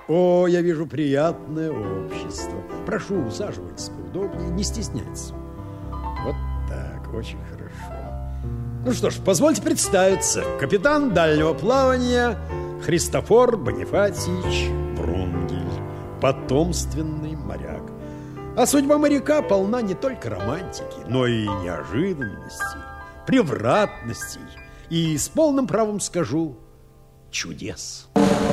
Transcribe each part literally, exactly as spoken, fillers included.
О, я вижу приятное общество. Прошу, усаживайтесь поудобнее, не стесняйтесь. Вот так, очень хорошо. Ну что ж, позвольте представиться. Капитан дальнего плавания Христофор Бонифатьевич Врунгель, потомственный моряк. А судьба моряка полна не только романтики, но и неожиданностей, превратностей и, с полным правом скажу, чудес.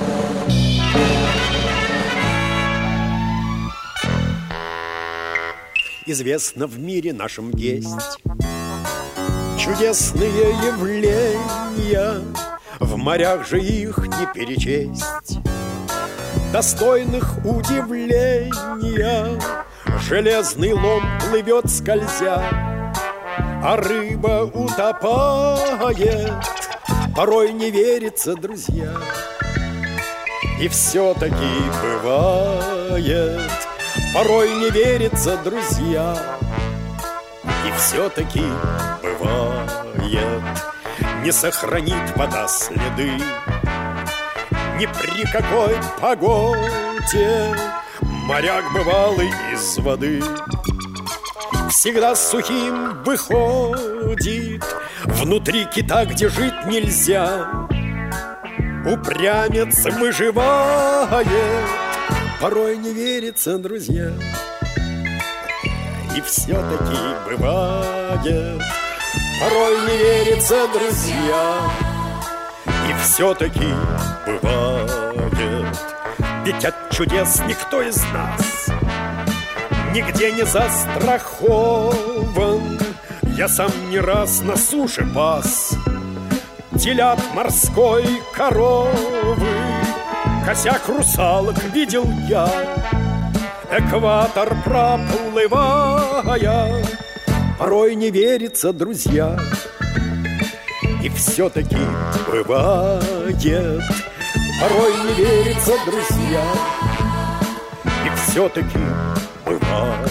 Известно в мире нашем есть чудесные явления, в морях же их не перечесть. Достойных удивления железный лом плывет скользя, а рыба утопает. Порой не верится, друзья, и все-таки бывает. Порой не верится, друзья, и все-таки бывает. Не сохранит вода следы ни при какой погоде. Моряк бывалый из воды всегда сухим выходит. Внутри кита, где жить нельзя, упрямец выживает. Порой не верится, друзья, и все-таки бывает. Порой не верится, друзья, и все-таки бывает. Ведь от чудес никто из нас нигде не застрахован. Я сам не раз на суше пас телят морской коровы. Косяк русалок видел я, экватор проплывая. Порой не верится, друзья, и все-таки бывает. Порой не верится, друзья, и все-таки бывает.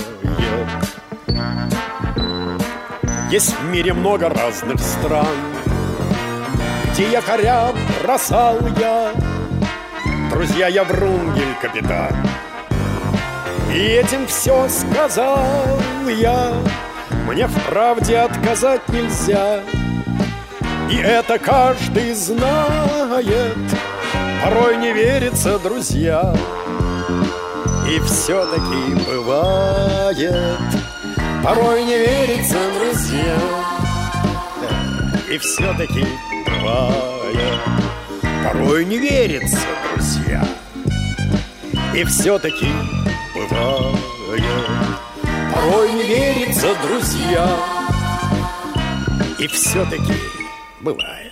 Есть в мире много разных стран, где якоря бросал я. Друзья, я Врунгель, капитан, и этим все сказал я. Мне в правде отказать нельзя, и это каждый знает. Порой не верится, друзья, и все-таки бывает. Порой не верится, друзья, и все-таки бывает. Порой не верится, друзья, и все-таки бывает. Порой не верится, друзья, и все-таки бывает.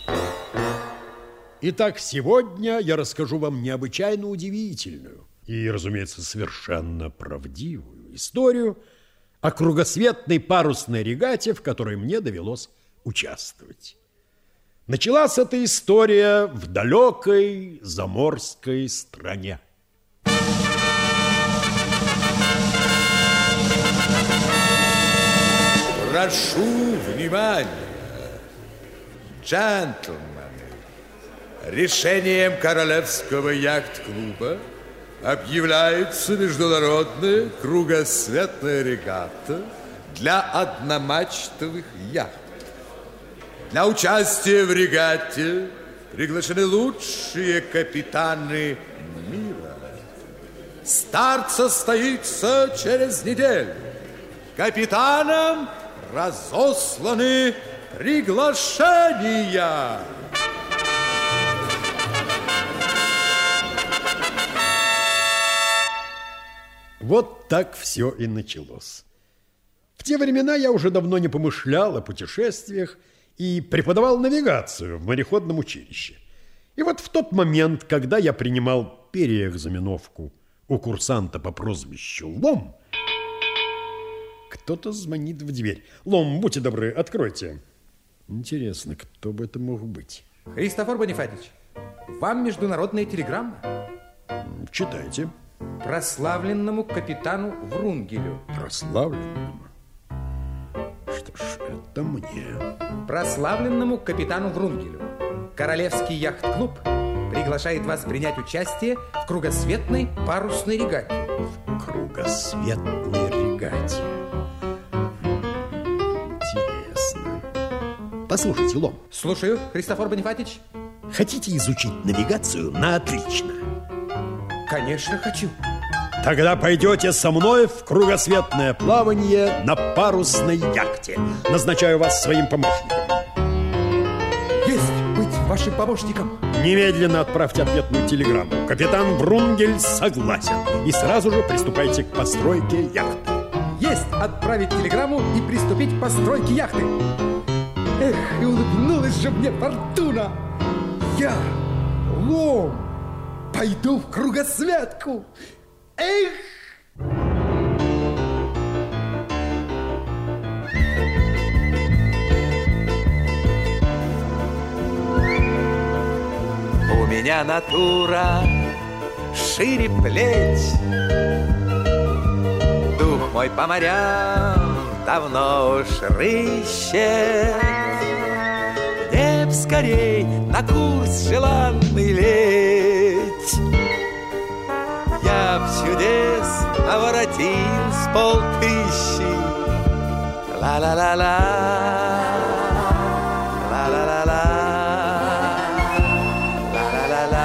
Итак, сегодня я расскажу вам необычайно удивительную и, разумеется, совершенно правдивую историю о кругосветной парусной регате, в которой мне довелось участвовать. Началась эта история в далекой заморской стране. Прошу внимания, джентльмены. Решением Королевского яхт-клуба объявляется международная кругосветная регата для одномачтовых яхт. Для участия в регате приглашены лучшие капитаны мира. Старт состоится через неделю. Капитанам разосланы приглашения. Вот так все и началось. В те времена я уже давно не помышлял о путешествиях и преподавал навигацию в мореходном училище. И вот в тот момент, когда я принимал переэкзаменовку у курсанта по прозвищу Лом, кто-то звонит в дверь. Лом, будьте добры, откройте. Интересно, кто бы это мог быть? Христофор Бонифатьевич, вам международная телеграмма. Читайте. Прославленному капитану Врунгелю. Прославленному? Что ж, это мне. Прославленному капитану Врунгелю. Королевский яхт-клуб приглашает вас принять участие в кругосветной парусной регате. В кругосветной регате. Интересно. Послушайте, Лом. Слушаю, Христофор Бонифатич. Хотите изучить навигацию на отлично? Конечно, хочу. Тогда пойдете со мной в кругосветное плавание на парусной яхте. Назначаю вас своим помощником. Есть быть вашим помощником. Немедленно отправьте ответную телеграмму. Капитан Врунгель согласен. И сразу же приступайте к постройке яхты. Есть отправить телеграмму и приступить к постройке яхты. Эх, и улыбнулась же мне фортуна. Я, Лом, пойду в кругосветку. Эх! У меня натура шире плеч, дух мой по морям давно уж рыщет. Мне б скорей на курс желанный лечь. Я б чудес наворотил с полтыщи. Ла-ла-ла-ла, ла-ла-ла-ла, ла-ла-ла-ла,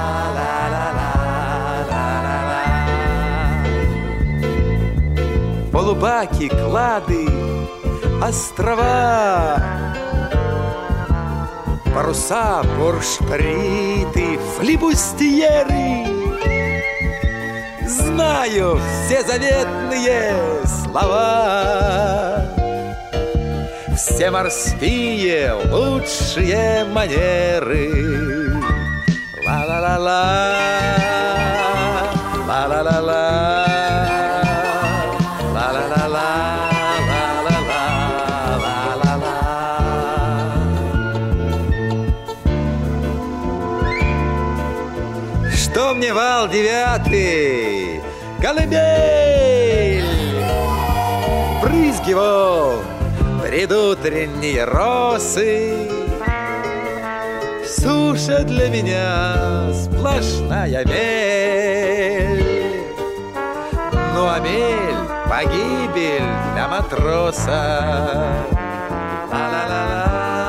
ла-ла-ла-ла. Полубаки, клады, острова, паруса, буршприты, флибустьеры. Знаю все заветные слова, все морские лучшие манеры. Ла-ла-ла-ла, ла-ла-ла-ла, ла-ла-ла-ла, ла-ла-ла-ла. Что мне вал девятый, колыбель, брызги волн, предутренние росы, суша для меня сплошная мель. Ну а мель — погибель для матроса. Ла-ла-ла-ла.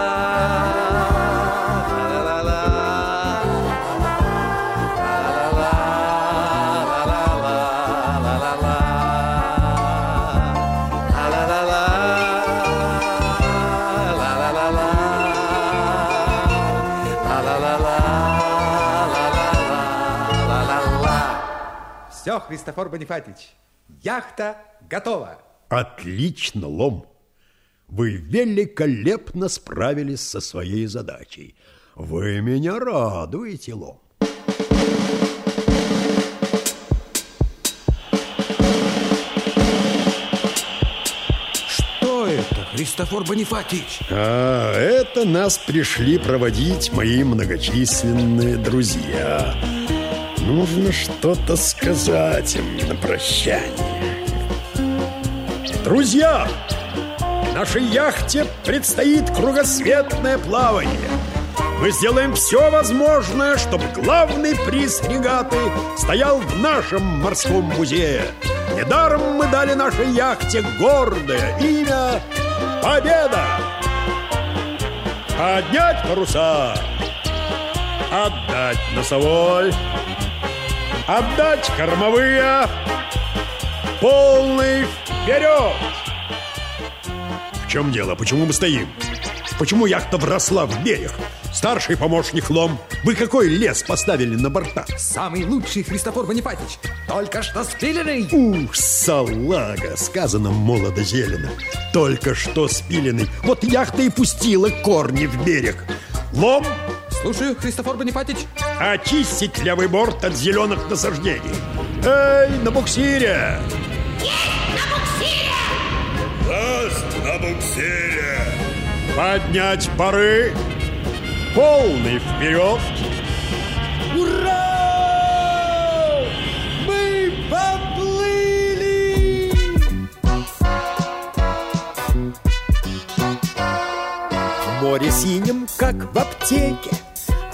Все, Христофор Бонифатич, яхта готова. Отлично, Лом. Вы великолепно справились со своей задачей. Вы меня радуете, Лом. Что это, Христофор Бонифатич? А, это нас пришли проводить мои многочисленные друзья. Нужно что-то сказать им на прощание. Друзья, нашей яхте предстоит кругосветное плавание. Мы сделаем все возможное, чтобы главный приз регаты стоял в нашем морском музее. Недаром мы дали нашей яхте гордое имя «Победа». Поднять паруса, отдать носовой, отдать кормовые, полный вперед! В чем дело? Почему мы стоим? Почему яхта вросла в берег? Старший помощник Лом, вы какой лес поставили на борта? Самый лучший, Христофор Бонифатич, только что спиленный. Ух, салага, сказано молодо-зелено. Только что спиленный. Вот яхта и пустила корни в берег. Лом, слушаю, Христофор Бонифатич. Очистить левый борт от зеленых насаждений. Эй, на буксире! Есть на буксире! Ласт на буксире! Поднять пары! Полный вперед! Ура! Мы поплыли! В море синем, как в аптеке,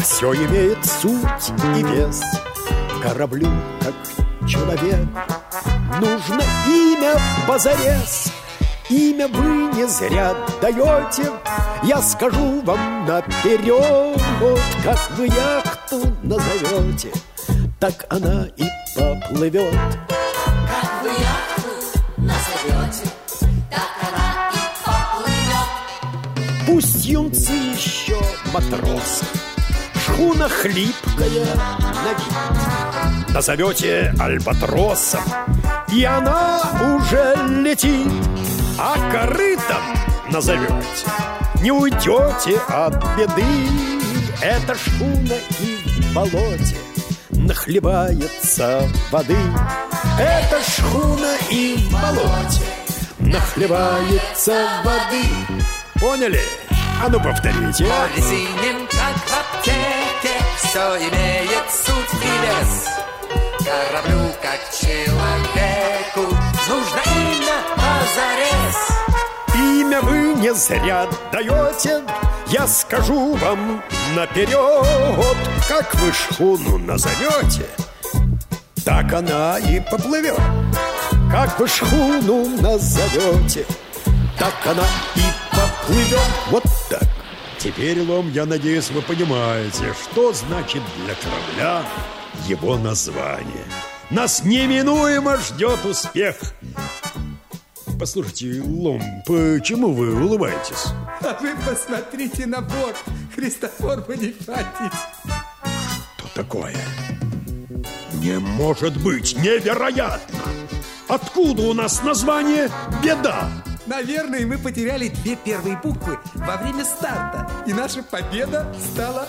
все имеет суть и вес. Кораблю, как человек, нужно имя позарез. Имя вы не зря даете, я скажу вам наперед. Как вы яхту назовете, так она и поплывет. Как вы яхту назовете, так она и поплывет. Пусть юнцы еще матросы, шхуна хлипкая на вид. Назовете альбатросом, и она уже летит. А корытом назовете, не уйдете от беды. Эта шхуна и в болоте нахлебается воды. Эта шхуна и в болоте нахлебается воды. Поняли? А ну повторите. Море синим, как в аптеке, все имеет суть и вес. Кораблю, как человеку, нужно имя позарез. Имя вы не зря даете, я скажу вам наперед. Как вы шхуну назовете, так она и поплывет. Как вы шхуну назовете, так она и поплывет. Вот так. Теперь, Лом, я надеюсь, вы понимаете, что значит для корабля его название. Нас неминуемо ждет успех. Послушайте, Лом, почему вы улыбаетесь? А вы посмотрите на борт, Христофор Бонифатич. Что такое? Не может быть, невероятно! Откуда у нас название «Беда»? Наверное, мы потеряли две первые буквы во время старта, и наша победа стала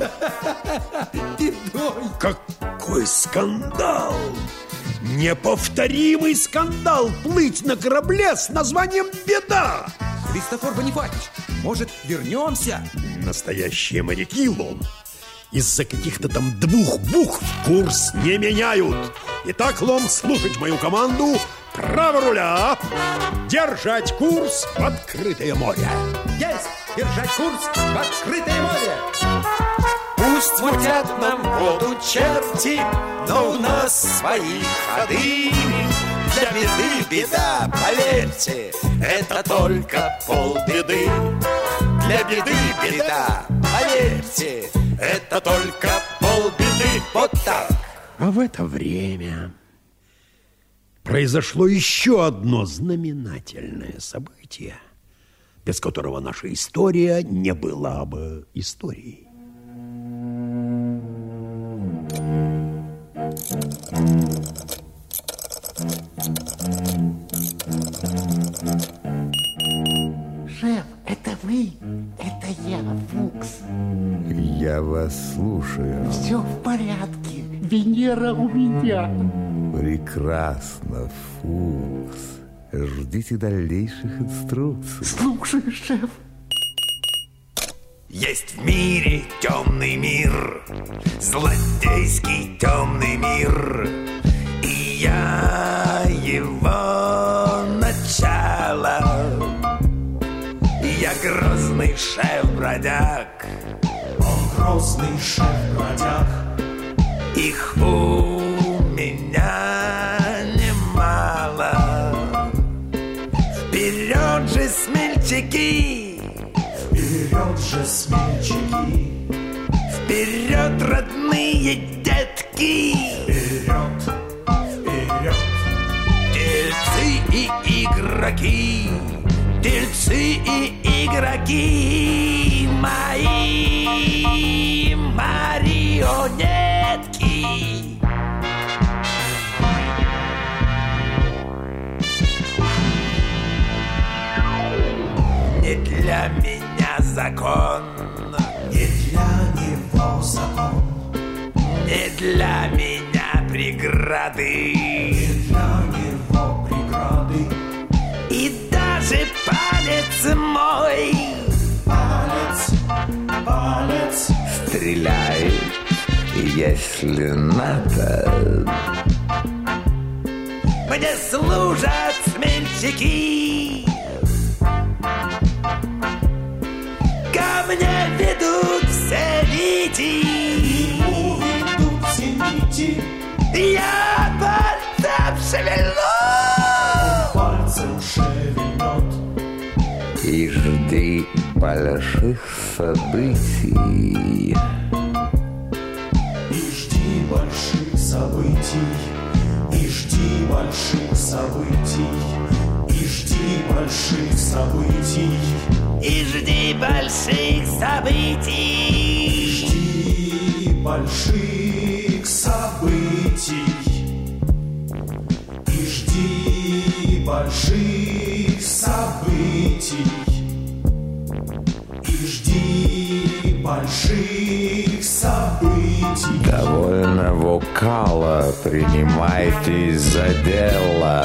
бедой. Какой скандал! Неповторимый скандал плыть на корабле с названием «Беда». Христофор Бонифатич, может, вернемся? Настоящие моряки, Лом, из-за каких-то там двух букв курс не меняют. Итак, Лом, слушать мою команду. Право руля, держать курс в открытое море. Есть! Держать курс в открытое море! Пусть мутят нам воду черти, но у нас свои ходы. Для беды беда, поверьте, это только полбеды. Для беды беда, поверьте, это только полбеды. Вот так. А в это время произошло еще одно знаменательное событие, без которого наша история не была бы историей. Шеф, это вы? Это я, Фукс. Я вас слушаю. Все в порядке. Венера у меня. Прекрасно, Фукс. Ждите дальнейших инструкций. Слушаю, шеф. Есть в мире темный мир, злодейский темный мир, и я его начало. Я грозный шеф-бродяг. Он грозный шеф-бродяг. Их у меня немало. Вперед же, смельчаки! Вперед же, смельчаки! Вперед, родные детки! Вперед! Вперед! Дельцы и игроки! Дельцы и игроки! Мои марионетки! Не для меня закон, не для него закон, не для меня преграды, не для него преграды. И даже палец мой, палец, палец, стреляет, если надо. Мне служат смельчаки, ко мне ведут все нити. событий. Я пальцем шевельну. Пальцем шевельнет. И жди больших событий. И жди больших событий. И жди больших событий. И жди больших событий. И жди больших событий. Жди больших событий. И жди больших событий. И жди больших событий. Довольно вокала, принимайтесь за дело.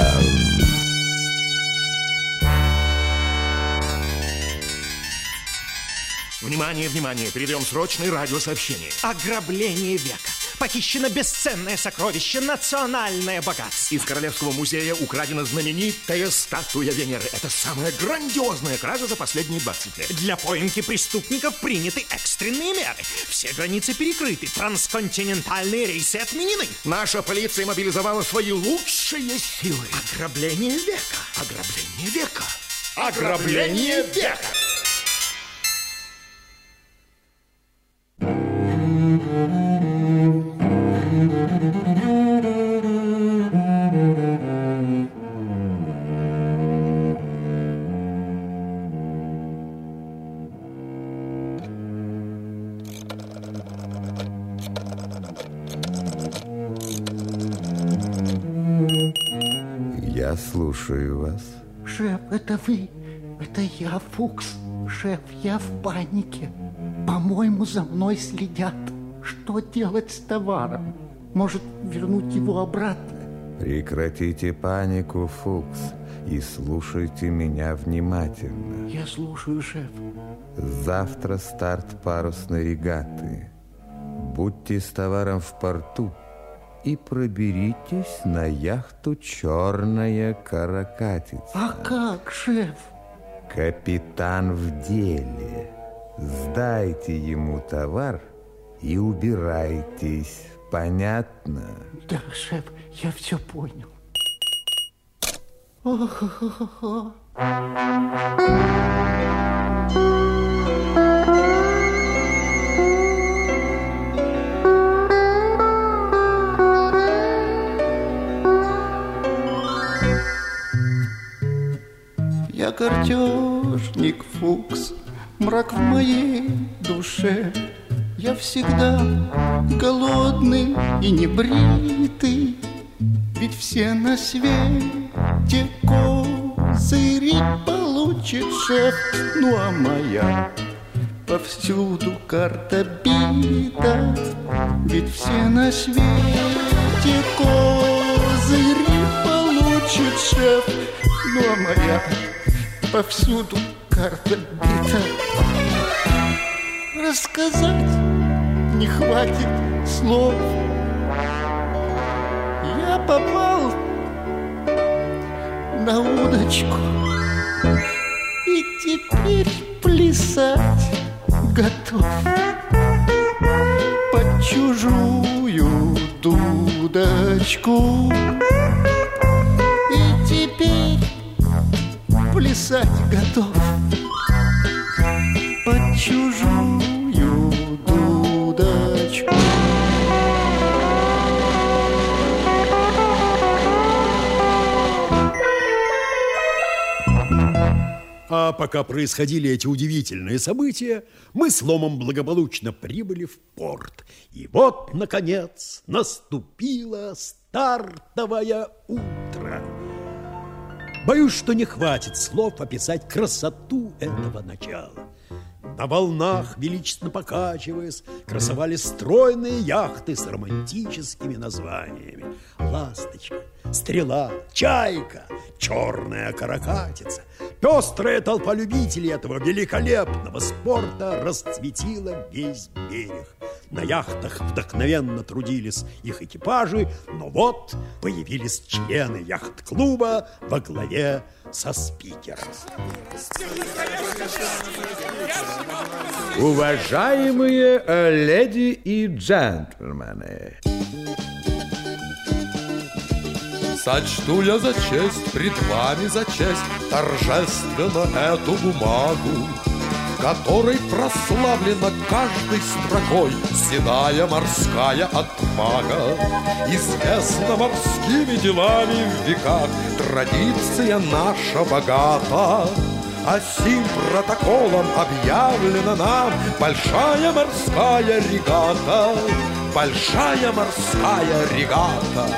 Внимание, внимание, передаем срочное радиосообщение. Ограбление века. Похищено бесценное сокровище, национальное богатство. Из Королевского музея украдена знаменитая статуя Венеры. Это самая грандиозная кража за последние двадцать лет. Для поимки преступников приняты экстренные меры. Все границы перекрыты, трансконтинентальные рейсы отменены. Наша полиция мобилизовала свои лучшие силы. Ограбление века. Ограбление века. Ограбление века. Я слушаю вас. Шеф, это вы? Это я, Фукс. Шеф, я в панике. По-моему, за мной следят. Что делать с товаром? Может, вернуть его обратно? Прекратите панику, Фукс, и слушайте меня внимательно. Я слушаю, шеф. Завтра старт парусной регаты. Будьте с товаром в порту и проберитесь на яхту «Черная каракатица». А как, шеф? Капитан в деле. Сдайте ему товар и убирайтесь. Понятно? Да, шеф, я все понял. О-хо-хо-хо. Я картежник, Фукс, мрак в моей душе. Я всегда голодный и небритый, ведь все на свете козыри получит шеф. Ну а моя повсюду карта бита, ведь все на свете козыри получит шеф. Ну а моя повсюду карта бита. Рассказать не хватит слов. Я попал на удочку и теперь плясать готов под чужую дудочку. И теперь плясать готов под чужую дудочку. А пока происходили эти удивительные события, мы с Ломом благополучно прибыли в порт. И вот, наконец, наступило стартовое утро. Боюсь, что не хватит слов описать красоту этого начала. На волнах, величественно покачиваясь, красовались стройные яхты с романтическими названиями: «Ласточка», «Стрела», «Чайка», «Черная каракатица». Пестрая толпа любителей этого великолепного спорта расцветила весь берег. На яхтах вдохновенно трудились их экипажи, но вот появились члены яхт-клуба во главе со спикером. Уважаемые леди и джентльмены, Сочту я за честь, пред вами за честь, торжественно эту бумагу, которой прославлена каждой строкой седая морская отвага. Известна морскими делами в веках традиция наша богата, а сим протоколом объявлена нам большая морская регата, большая морская регата.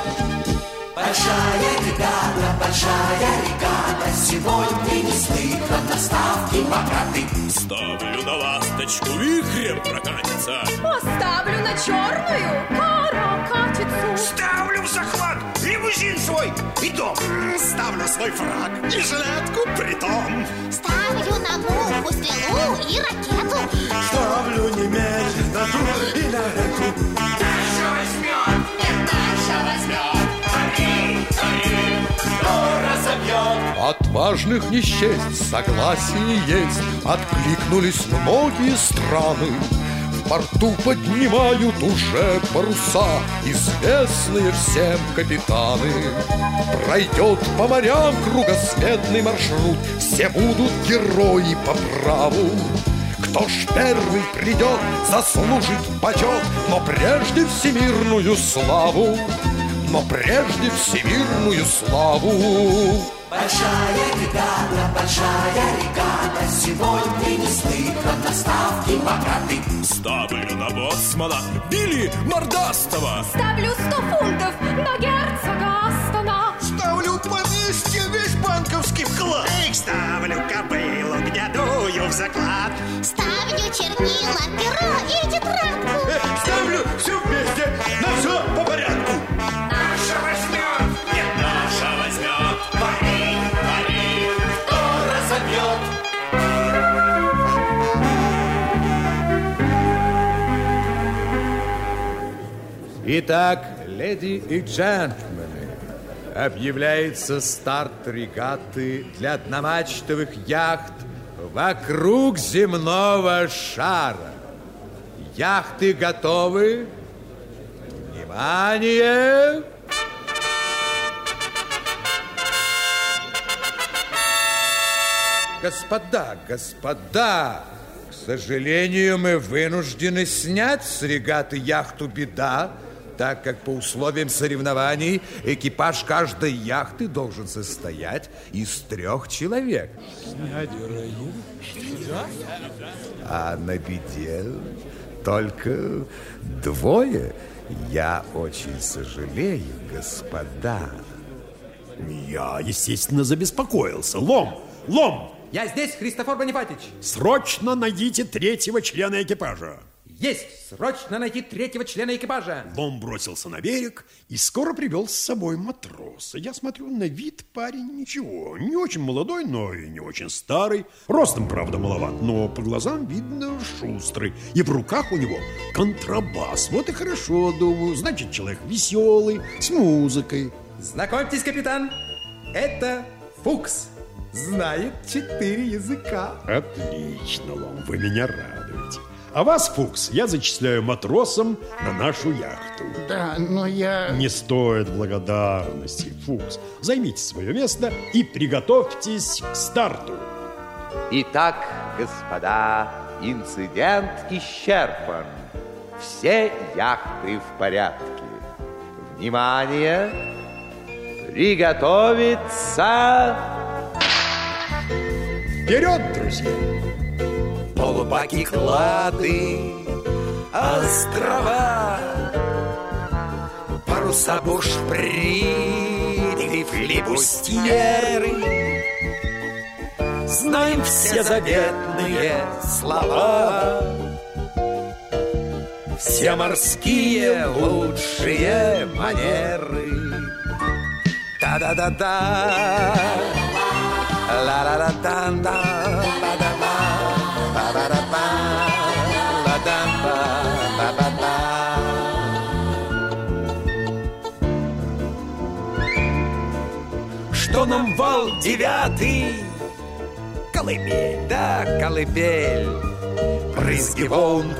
Большая регата, большая регата, сегодня неслыханно ставки богаты. Ставлю на ласточку, вихрем прокатится. Поставлю на черную каракатицу. Ставлю в захват лимузин свой и дом. Ставлю свой фраг и жилетку притом. Ставлю на муху, стрелу и ракету. Ставлю не медь, на дух и на реку. Наша возьмет, нет, наша возьмет. Пари, пари, кто разобьет. Отважных не счесть, согласие есть, откликнулись многие страны. В порту поднимают уже паруса известные всем капитаны. Пройдет по морям кругосветный маршрут, все будут герои по праву. Кто ж первый придет, заслужит почет, но прежде всемирную славу, но прежде всемирную славу. Большая регата, большая регата, сегодня неслыханно ставки богаты. Ставлю на боцмана Билли Мордастова. Ставлю сто фунтов на герцога Астона. Ставлю поместье весь банковский вклад. Эх, ставлю кобылу гнедую в заклад. Ставлю чернила, перо и тетрадку. Эх, ставлю все вместе, на все по порядку. Наша возьмет, нет, наша возьмет. пари, пари, кто разобьет. Итак, леди и джентльмены, объявляется старт регаты для одномачтовых яхт вокруг земного шара. Яхты готовы? Внимание! Господа, господа, к сожалению, мы вынуждены снять с регаты яхту «Беда», так как по условиям соревнований экипаж каждой яхты должен состоять из трех человек. А на «Беде» только двое. Я очень сожалею, господа. Я, естественно, забеспокоился. Лом! Лом! Я здесь, Христофор Бонифатич. Срочно найдите третьего члена экипажа. Есть! Срочно найти третьего члена экипажа. Лом бросился на берег и скоро привел с собой матроса. Я смотрю, на вид парень ничего. Не очень молодой, но и не очень старый. Ростом, правда, маловат, но по глазам видно шустрый. И в руках у него контрабас. Вот и хорошо, думаю. Значит, человек веселый, с музыкой. Знакомьтесь, капитан, это Фукс. Знает четыре языка. Отлично, Лом, вы меня радуете. А вас, Фукс, я зачисляю матросом на нашу яхту. Да, но я... Не стоит благодарности, Фукс. Займите свое место и приготовьтесь к старту. Итак, господа, инцидент исчерпан. Все яхты в порядке. Внимание! Приготовиться! Вперед, друзья! Полубаки, клады, острова, паруса, бушприты, флибустьеры. Знаем все заветные слова, все морские лучшие манеры. Та-да-да-да, ла-ла-ла-да-да, ба-да-ба, ба-ба-да-ба, ла-да-ба, ба-ба-ба. Что нам вал девятый? Колыбель, да, колыбель. Брызги волн,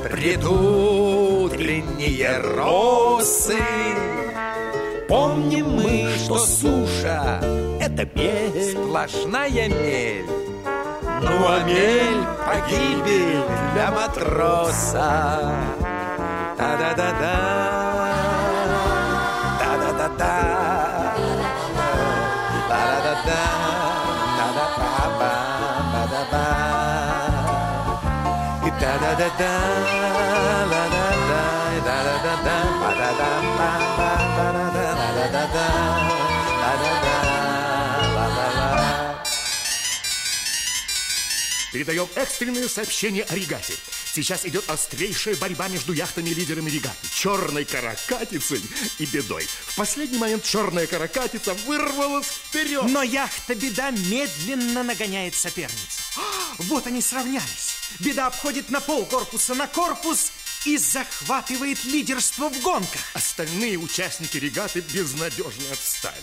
предутренние росы. Помним мы, что суша это мель. Сплошная мель. Ну, а мель погибель для матроса. Та-да-да-да. Та-да-да-да. Та-да-да-да. Та-да-ба-ба-ба-да-ба. И та-да-да-да. Ла-да-да. Да-да-да-да. Ба-да-да-ба-ба-ба-да-да. Да-да-да-да. Да-да-да. Ла-ла-ла. Передаем экстренное сообщение о регате. Сейчас идет острейшая борьба между яхтами-лидерами регаты. Черной каракатицей и бедой. В последний момент черная каракатица вырвалась вперед. Но яхта-беда медленно нагоняет соперницу. Вот они сравнялись. Беда обходит на пол корпуса на корпус и захватывает лидерство в гонках. Остальные участники регаты безнадежно отстали.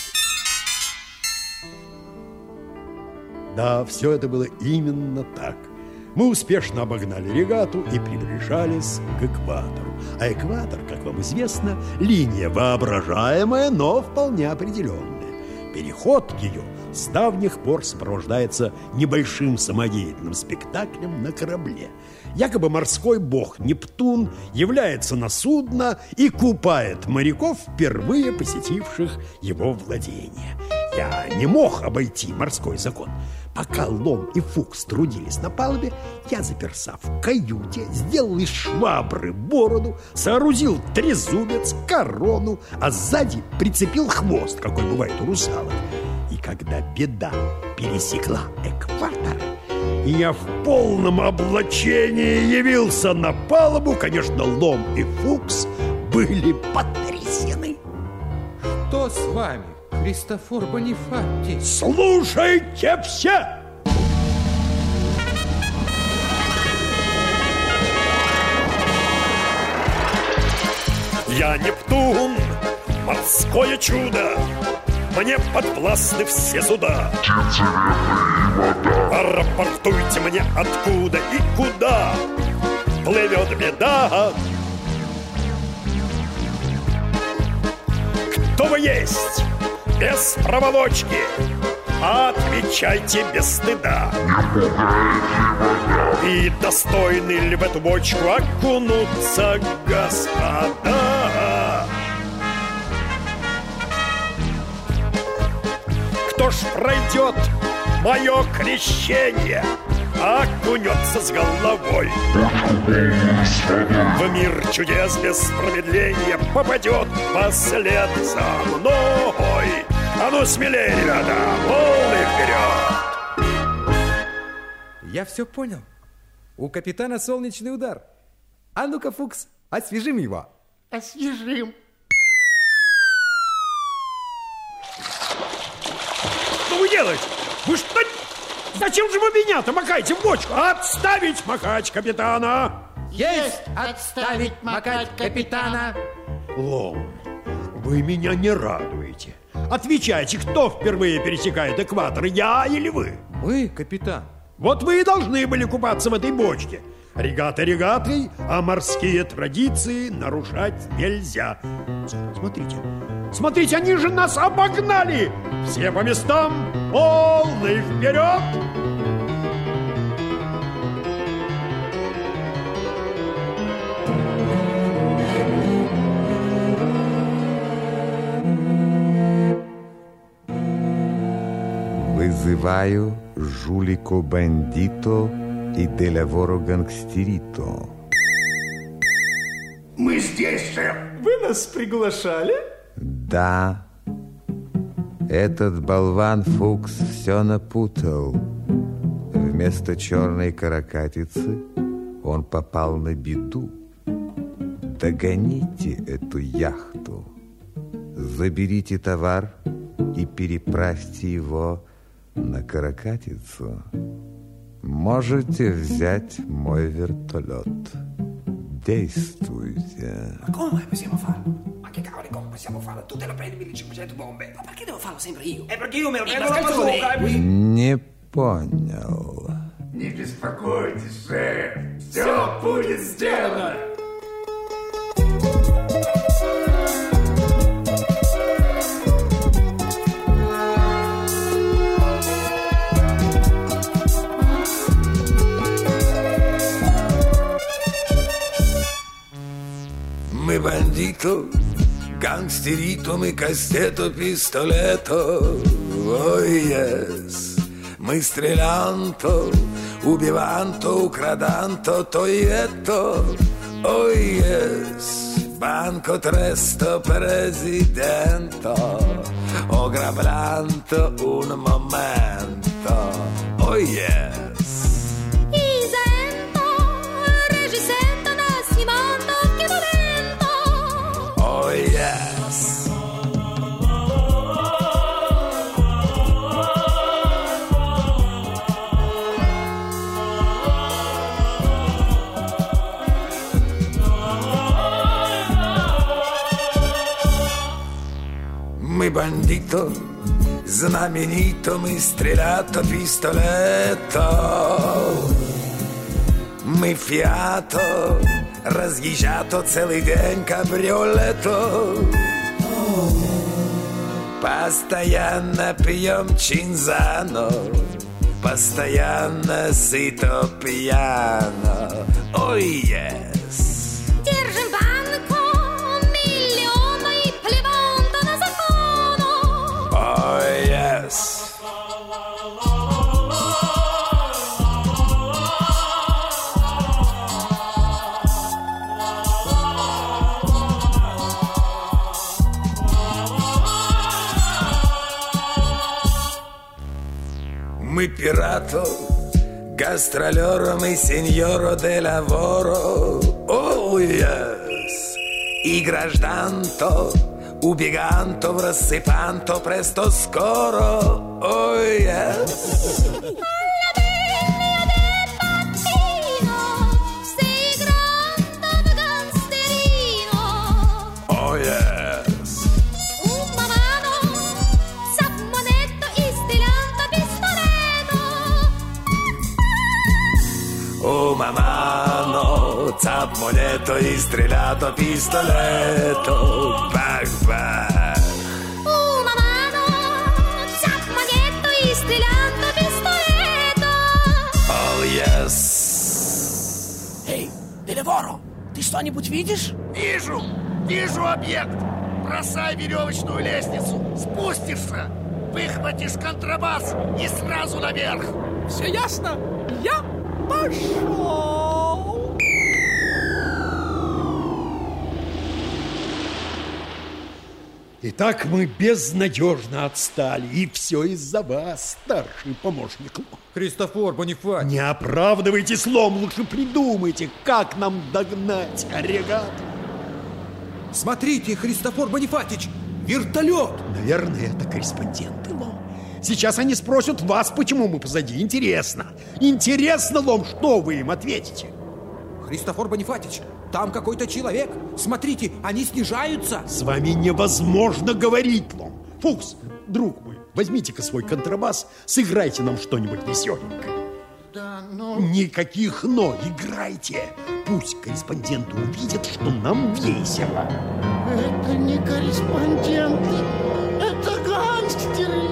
Да, все это было именно так. Мы успешно обогнали регату и приближались к экватору. А экватор, как вам известно, линия воображаемая, но вполне определенная. Переход ее с давних пор сопровождается небольшим самодеятельным спектаклем на корабле. Якобы морской бог Нептун является на судно и купает моряков, впервые посетивших его владения. Я не мог обойти морской закон. Пока Лом и Фукс трудились на палубе, я заперся в каюте, сделал из швабры бороду, соорудил трезубец, корону, а сзади прицепил хвост, какой бывает у русалок. И когда беда пересекла экватор, и я в полном облачении явился на палубу, конечно, Лом и Фукс были потрясены. Что с вами, Христофор Бонифатий? Слушайте все! Я Нептун, морское чудо, мне подвластны все суда. Рапортуйте мне, откуда и куда плывет беда. Кто вы есть? Без проволочки. Отвечайте без стыда. И достойны ли в эту бочку окунуться, господа? Кто ж пройдет мое крещение, окунется с головой в мир чудес без промедления, попадет послед за мной. А ну смелее, ребята, волны вперед! Я все понял. У капитана солнечный удар. А ну-ка, Фукс, освежим его. Освежим. Что вы делаете? Вы что? Зачем же вы меня-то макаете в бочку? Отставить макать капитана! Есть отставить макать капитана! Лом, вы меня не радуете. Отвечайте, кто впервые пересекает экватор, я или вы? Мы, капитан. Вот вы и должны были купаться в этой бочке. Регата регатой, а морские традиции нарушать нельзя. Смотрите, смотрите, они же нас обогнали! Все по местам, полный вперед! Вызываю жулико-бандито и делаворо-гангстерито. Мы здесь, шеф. Вы нас приглашали? Да. Этот болван Фукс все напутал. Вместо черной каракатицы он попал на беду. Догоните эту яхту. Заберите товар и переправьте его на каракатицу. Можете взять mой вертолет. Действуйте. Ma come possiamo farlo? Ma che cavolo, come possiamo farlo? Tu te lo prendi mille cinquecento bombe. Ma perché devo farlo sempre io? È perché io me lo prendo la bazooka. Не понял. Не беспокойтесь, шеф. Все будет сделано. bandito, gangsterito, mi casteto, pistoletto. Oh yes, мы стрелянто, убиванто, украданто, тоетто. Oh yes, banco tresto presidente, ogravlanto un momento. Oh yes. Isento, regisento, nascimento, che volento. Oh yes. Мы бандито, знаменито, мы стрелято, пистолето. Мы фиато, разъезжато целый день кабриолето. Постоянно пьем чинзано, постоянно сыто пьяно. Ой, yes. Держим банку, миллиона и плеванта на закону. Ой, yes. Мы пирато, гастролером и сеньоро де лаворо. Oh, yes. И гражданто, убеганто, в рассыпанто, престо скоро. Oh, yes. Oh, yes. Uma mano, zap moneto и стрелято пистолето. Бах, бах. Una mano, zap монету и стрелято пистолето. Oh, yes. Эй, Делеворо, ты что-нибудь видишь? Вижу, вижу объект. Бросай веревочную лестницу, спустишься, выхватишь контрабас и сразу наверх. Все ясно? Я пошел. Итак, мы безнадежно отстали, и все из-за вас, старший помощник. Христофор Бонифатич. Не оправдывайтесь, Лом, лучше придумайте, как нам догнать регату. Смотрите, Христофор Бонифатич, вертолет. Наверное, это корреспонденты, Лом. Сейчас они спросят вас, почему мы позади. Интересно. Интересно, Лом, что вы им ответите? Христофор Бонифатич, там какой-то человек. Смотрите, они снижаются. С вами невозможно говорить, Лом. Фукс, друг мой, возьмите-ка свой контрабас, сыграйте нам что-нибудь веселенькое. Да, но... Никаких «но», играйте. Пусть корреспонденты увидят, что нам весело. Это не корреспонденты, это гангстеры.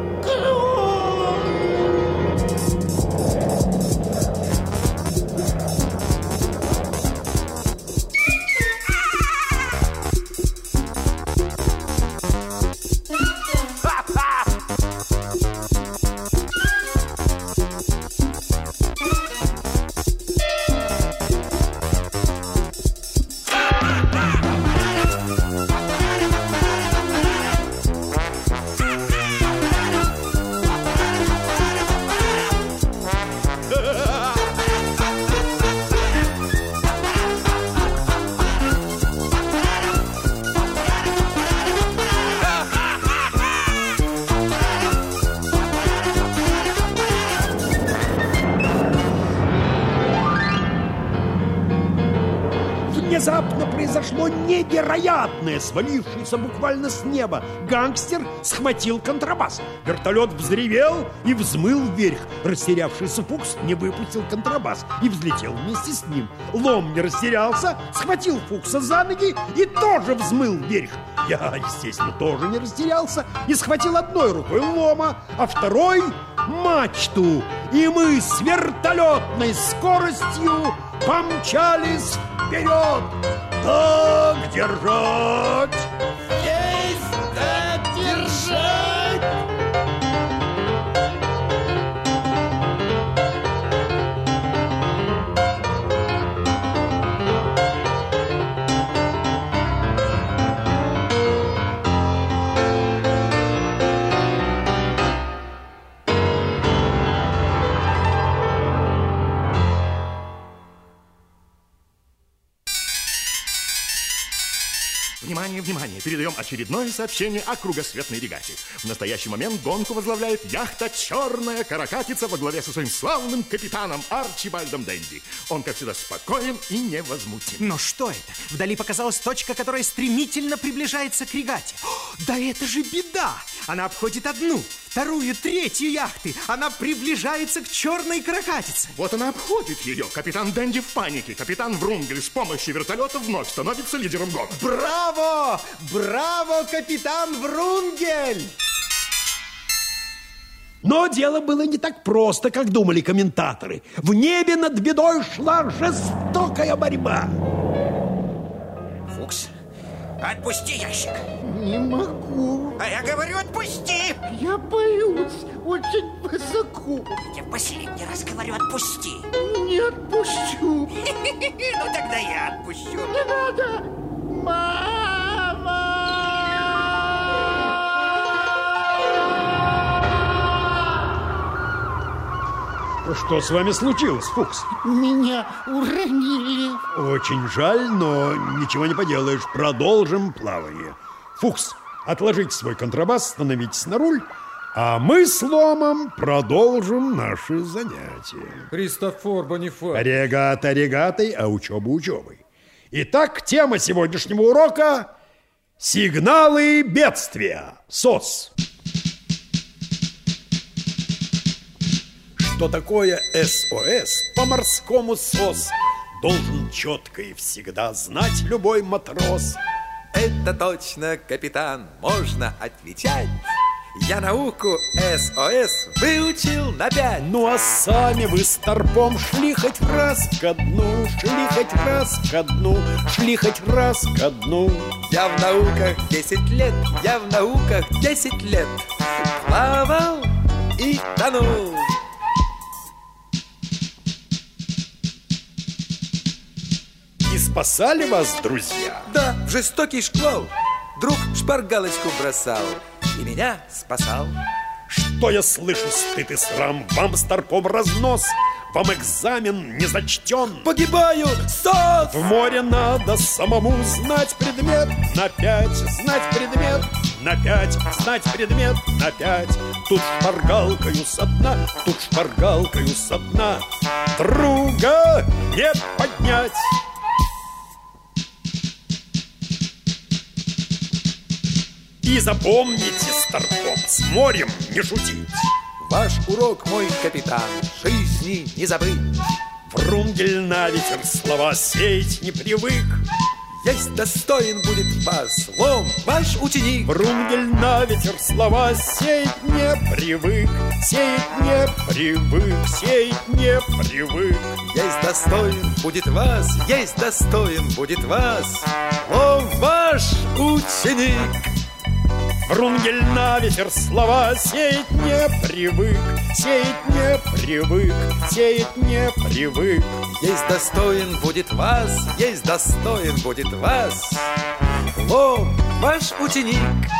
Внезапно произошло невероятное, свалившееся буквально с неба. Гангстер схватил контрабас. Вертолет взревел и взмыл вверх. Растерявшийся Фукс не выпустил контрабас и взлетел вместе с ним. Лом не растерялся, схватил Фукса за ноги и тоже взмыл вверх. Я, естественно, тоже не растерялся и схватил одной рукой Лома, а второй мачту. И мы с вертолетной скоростью помчались вперед. Так держать! Есть так держать! Внимание, внимание! Передаем очередное сообщение о кругосветной регате. В настоящий момент гонку возглавляет яхта «Черная каракатица» во главе со своим славным капитаном Арчибальдом Денди. Он, как всегда, спокоен и невозмутим. Но что это? Вдали показалась точка, которая стремительно приближается к регате. О, да это же беда! Она обходит одну, вторую, третью яхты. Она приближается к «Черной каракатице». Вот она обходит ее. Капитан Денди в панике. Капитан Врунгель с помощью вертолета вновь становится лидером гонки. Браво! Браво, капитан Врунгель! Но дело было не так просто, как думали комментаторы. В небе над бедой шла жестокая борьба. Фукс, отпусти ящик. Не могу. А я говорю, отпусти. Я боюсь, очень высоко. Я в последний раз говорю, отпусти. Не отпущу. Ну тогда я отпущу. Не надо. Мама! Что с вами случилось, Фукс? Меня уронили. Очень жаль, но ничего не поделаешь. Продолжим плавание. Фукс, отложите свой контрабас, становитесь на руль, а мы с Ломом продолжим наши занятия. Христофор Бонифат. Регата регатой, а учеба учебой. Итак, тема сегодняшнего урока – сигналы бедствия. СОС. Что такое СОС? По-морскому СОС должен четко и всегда знать любой матрос. Это точно, капитан, можно отвечать. Я науку СОС выучил на пять. Ну а сами вы с торпом шли хоть раз ко дну, шли хоть раз ко дну, шли хоть раз ко дну. Я в науках десять лет, я в науках десять лет плавал и тонул. И спасали вас, друзья? Да, в жестокий шквал друг шпаргалочку бросал и меня спасал. Что я слышу, стыд и срам, вам с торпом разнос, вам экзамен не зачтен. Погибаю, СОС! В море надо самому знать предмет на пять, знать предмет на пять, знать предмет на пять. Тут шпаргалкою со дна, тут шпаргалкою со дна друга не поднять. И запомните с торпом, с морем не шутить. Ваш урок, мой капитан, жизни не забыть. Врунгель на ветер слова сеять не привык. Есть достоин будет вас, Лом, ваш ученик. Врунгель на ветер слова сеять не привык, сеять не привык, сеять не привык. Есть достоин будет вас, есть достоин будет вас, Лом, ваш ученик. Врунгель на ветер слова сеять не привык, сеять не привык, сеять не привык. Есть достоин будет вас, есть достоин будет вас, Лом, ваш ученик.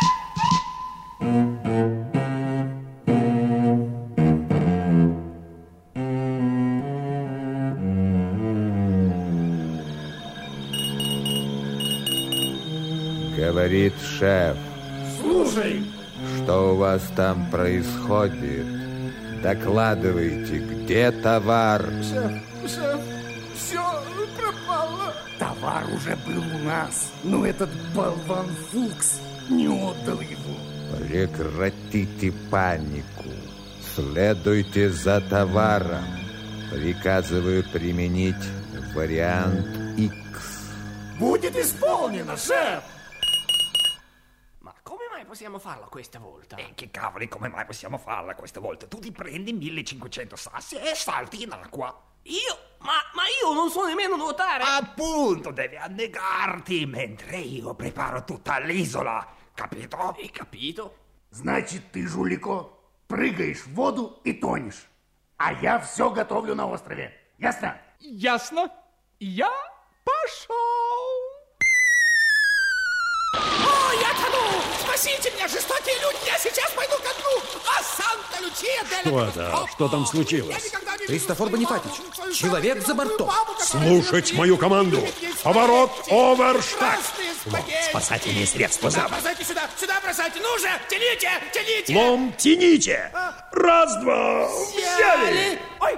Говорит шеф. Слушай! Что у вас там происходит? Докладывайте, где товар? Шеф, шеф, все пропало. Товар уже был у нас, но этот болван Фукс не отдал его. Прекратите панику. Следуйте за товаром. Приказываю применить вариант X. Будет исполнено, шеф! Possiamo farla questa volta? E che cavoli, come mai possiamo farla questa volta? Tu ti prendi millecinquecento sassi e salti in acqua. Io? Ma, ma io non sono nemmeno nuotare. Appunto, devi annegarti mentre io preparo tutta l'isola. Capito? И capito. Значит, ты, Жулико, прыгаешь в воду и тонешь. А я все готовлю на острове. Ясно? Ясно. Я пошел. О, я тону! Спасите меня, жестокие люди! Я сейчас пойду ко дну! А Санта-Лючия дель... Что это? Что там случилось? Христофор Бонифатич, человек за бортом. Слушать мою команду. Поворот оверштаг. Спасательные средства за... Бросайте сюда, сюда бросайте! Ну же, тяните, тяните! Лом, тяните! Раз, два, взяли! Ой!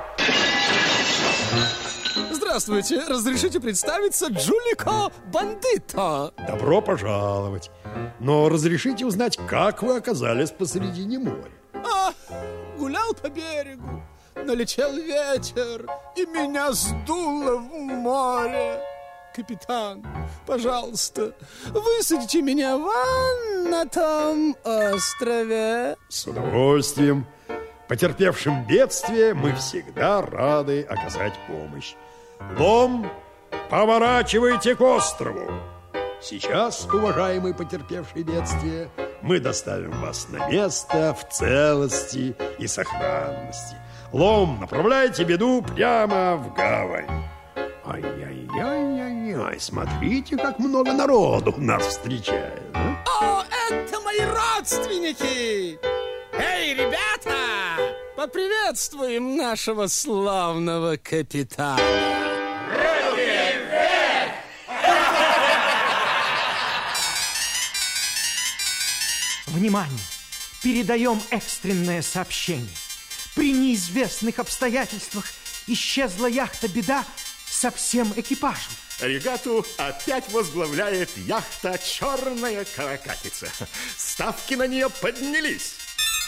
Здравствуйте, разрешите представиться, Джулико Бандито. Добро пожаловать. Но разрешите узнать, как вы оказались посредине моря? А, гулял по берегу, налетел ветер, и меня сдуло в море. Капитан, пожалуйста, высадите меня вон на том острове. С удовольствием. Потерпевшим бедствие мы всегда рады оказать помощь. Лом, поворачивайте к острову. Сейчас, уважаемый потерпевший бедствие, мы доставим вас на место в целости и сохранности. Лом, направляйте беду прямо в гавань. Ай-яй-яй-яй-яй, смотрите, как много народу нас встречает. А? О, это мои родственники! Эй, ребята! Поприветствуем нашего славного капитана. Внимание! Передаем экстренное сообщение. При неизвестных обстоятельствах исчезла яхта «Беда» со всем экипажем. Регату опять возглавляет яхта «Черная каракатица». Ставки на нее поднялись.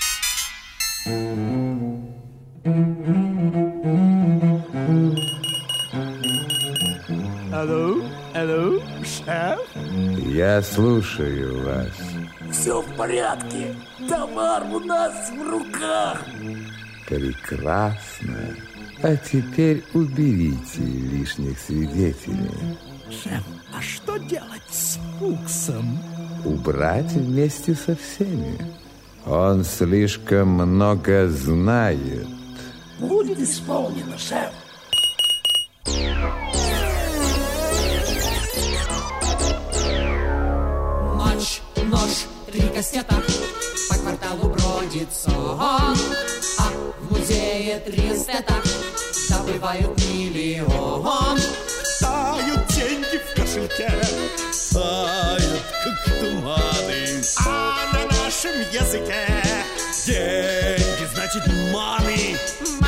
Алло, алло, шеф? Я слушаю вас. Все в порядке. Товар у нас в руках. Прекрасно. А теперь уберите лишних свидетелей. Шеф, а что делать с Фуксом? Убрать вместе со всеми. Он слишком много знает. Будет исполнено, шеф. Ночь, нож, три кастета, по кварталу бродит сон. А в музее три эстета добывают миллион. Тают деньги в кошельке, тают, как туманы. А на нашем языке деньги значит money.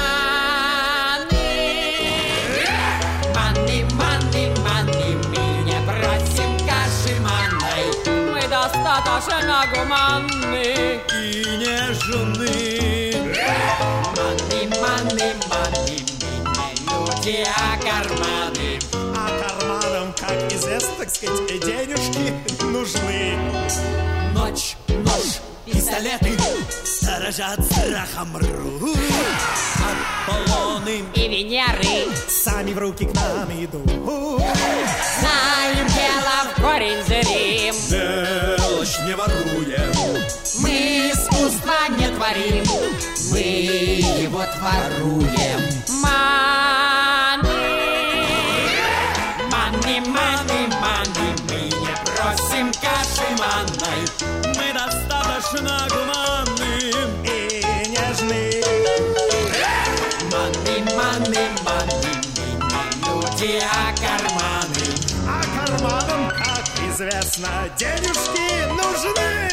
Мани, мани, мани, мы не просим каши манной. Мы достаточно гуманны и нежны. Мани, мани, мани, мы не люди, а карманы. А карманам, как известно, так сказать, денежки нужны. Ночь, нож, пистолеты сторожат страхом рук. Аполлоны и Венеры сами в руки к нам идут. Знаем дело в корень зрим. Мелочь не воруем. Мы искусства не творим, мы его творуем. Мани, мани, мани, мани, мы не просим каши манной. Мы достаточно гуманны и нежны. Мани, мани, мани, мы не люди, а карманы. А карманам, как известно, денежки нужны.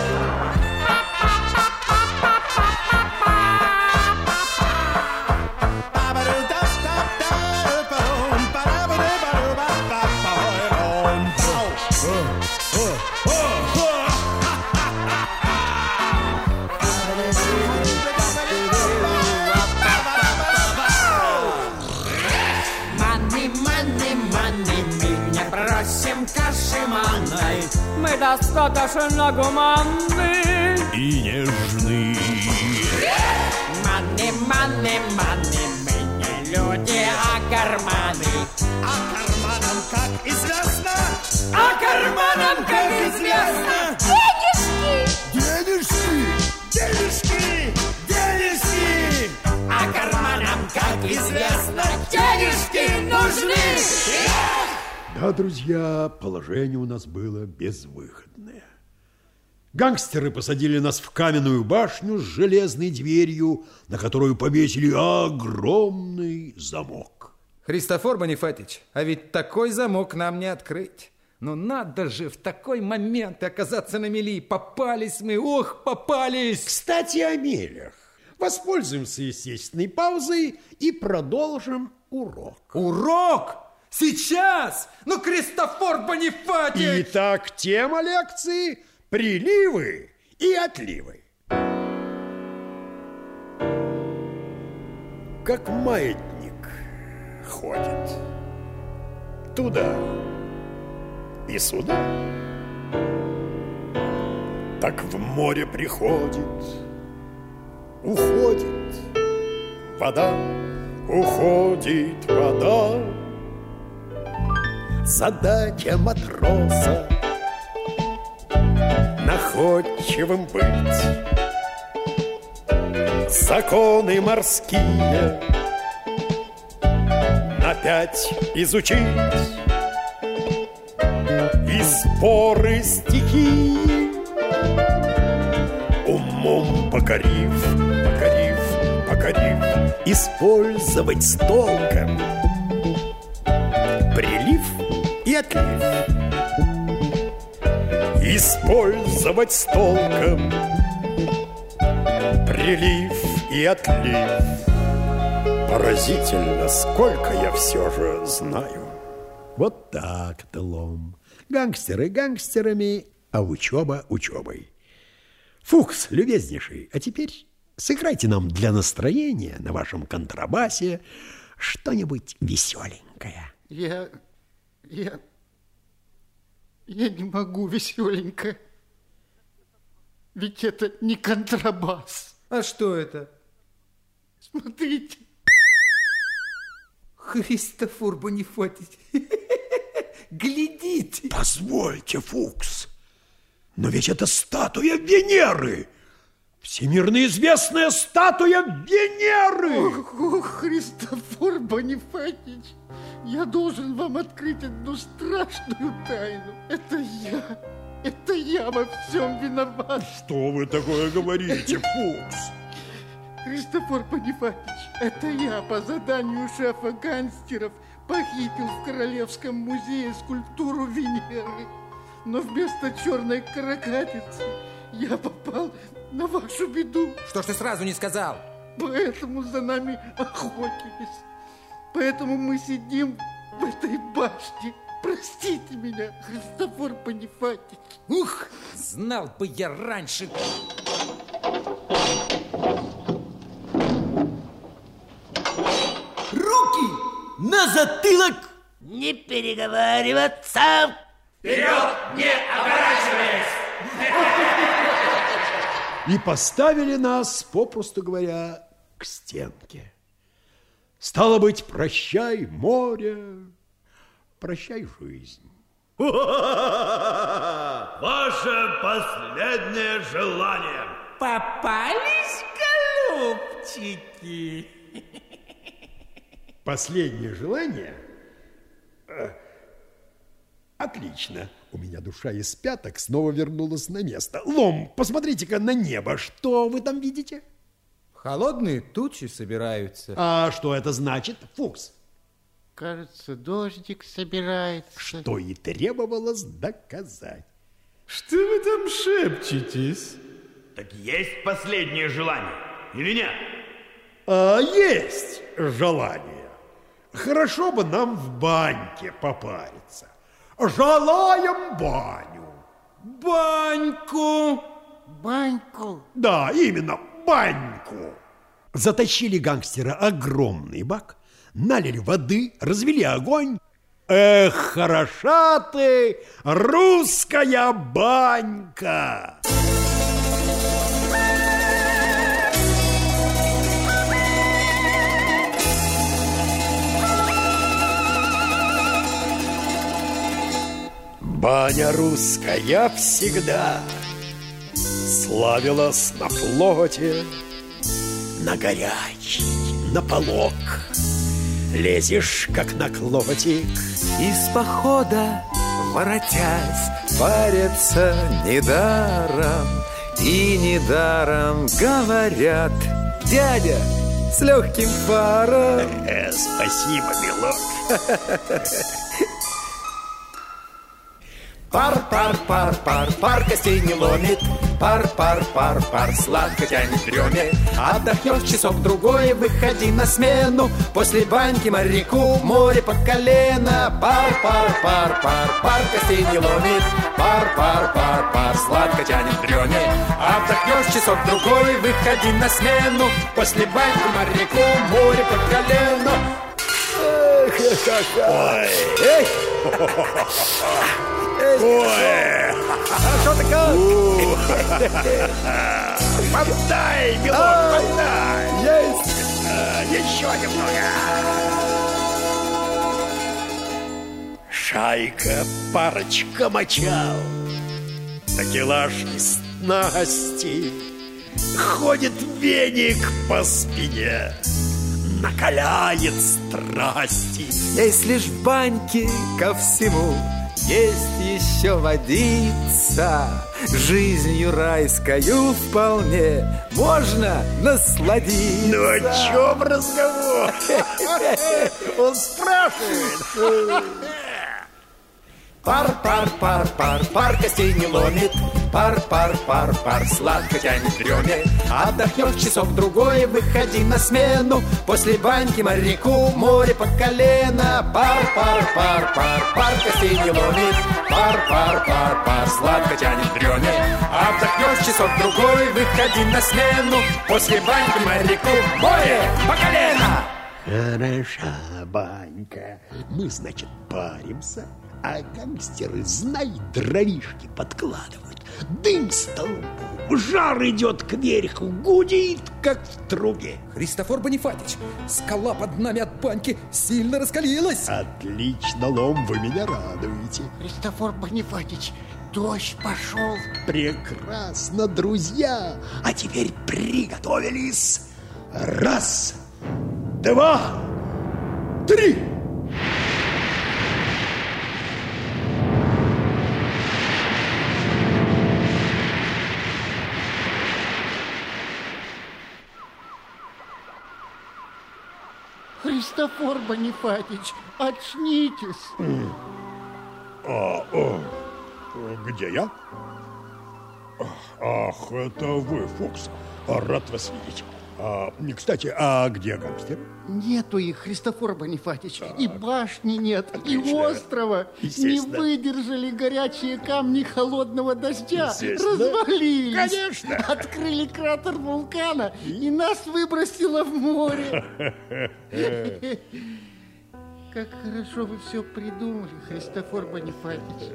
Мы достаточно гуманны и нежны. Мани, мани, мани, мы не люди, а карманы. А карманам, как известно, А карманам, как известно, денежки, денежки, денежки. А карманам, как известно, денежки нужны. Да, друзья, положение у нас было безвыходное. Гангстеры посадили нас в каменную башню с железной дверью, на которую повесили огромный замок. Христофор Бонифатич, а ведь такой замок нам не открыть. Ну надо же в такой момент оказаться на мели. Попались мы, ох, попались! Кстати, о мелях. Воспользуемся естественной паузой и продолжим урок. Урок? Сейчас? Ну, Христофор Бонифатич! Итак, тема лекции – приливы и отливы. Как маятник ходит туда и сюда, так в море приходит, уходит вода, уходит вода. Задача матроса находчивым быть, законы морские на пять изучить и споры стихии умом покорив, покорив, покорив, использовать с толком прилив и отлив. Использовать с толком прилив и отлив. Поразительно, сколько я все же знаю. Вот так-то, Лом. Гангстеры гангстерами, а учеба учебой. Фукс, любезнейший, а теперь сыграйте нам для настроения на вашем контрабасе что-нибудь веселенькое. Я... я... я не могу веселенько. Ведь это не контрабас. А что это? Смотрите. Христофор Бонифатич. Глядите. Позвольте, Фукс, но ведь это статуя Венеры. Всемирно известная статуя Венеры. Ох, ох, Христофор Бонифатич, я должен вам открыть одну страшную тайну. Это я, это я во всем виноват. Что вы такое говорите, Фукс? Христофор Бонифатич, это я по заданию шефа гангстеров похитил в Королевском музее скульптуру Венеры. Но вместо черной каракатицы я попал на вашу беду. Что ж ты сразу не сказал? Поэтому за нами охотились. Поэтому мы сидим в этой башне. Простите меня, Христофор Бонифатич. Ух, знал бы я раньше. Руки на затылок! Не переговариваться! Вперед, не оборачиваясь! И поставили нас, попросту говоря, к стенке. Стало быть, прощай, море, прощай, жизнь. Ваше последнее желание. Попались, голубчики? Последнее желание? Отлично. У меня душа из пяток снова вернулась на место. Лом, посмотрите-ка на небо. Что вы там видите? Холодные тучи собираются. А что это значит, Фукс? Кажется, дождик собирается. Что и требовалось доказать. Что вы там шепчетесь? Так есть последнее желание или нет? А, есть желание. Хорошо бы нам в баньке попариться. Желаем баню. Баньку. Баньку? Да, именно, баньку. Затащили гангстера огромный бак, налили воды, развели огонь. Эх, хороша ты, русская банька! Баня русская всегда славилась на флоте, на горячий, на полок. Лезешь, как на клотик. Из похода, воротясь, парятся недаром. И недаром говорят: дядя с легким паром. э, Спасибо, милок. Пар, пар, пар, пар, пар костей не ломит. Пар, пар, пар, пар, сладко тянет дреме. Отдохнешь часок-другой, выходи на смену. После баньки моряку море по колено. Пар, пар, пар, пар, пар костей не ломит. Пар, пар, пар, пар, сладко тянет дреме. Отдохнешь часок-другой, выходи на смену. После баньки моряку море по колено. Ой, эй! Ой! Хорошо-то как? Подай, милок, подай! Есть! Еще немного! Шайка, парочка мочал, такелаж из снасти, ходит веник по спине, накаляет страсти. Если ж в баньке ко всему есть еще водица, жизнью райскою вполне можно насладиться. Ну о чем разговор? Он спрашивает. Пар, пар, пар, пар, пар костей не ломит. Пар, пар, пар, пар, сладко тянет дреме. Отдохнешь часок-другой, выходи на смену. После баньки моряку море по колено. Пар, пар, пар, пар, пар костей не ломит. Пар, пар, пар, пар, сладко тянет дреме. Отдохнешь часок-другой, выходи на смену. После баньки моряку море по колено. Хороша банька. Мы, значит, паримся, а гангстеры, знай, дровишки подкладывают. Дым столбу, жар идет кверху, гудит, как в трубе. Христофор Бонифатич, скала под нами от баньки сильно раскалилась. Отлично, Лом, вы меня радуете. Христофор Бонифатич, дождь пошел. Прекрасно, друзья. А теперь приготовились. Раз, два, три. Христофор Бонифатич, очнитесь. А, а, где я? Ах, это вы, Фукс. Рад вас видеть. А, кстати, а где гангстер? Нету их, Христофор Бонифатич. А, и башни нет, отлично. И острова. Не выдержали горячие камни холодного дождя. Развалились. Конечно. Открыли кратер вулкана, и нас выбросило в море. Как хорошо вы все придумали, Христофор Бонифатич.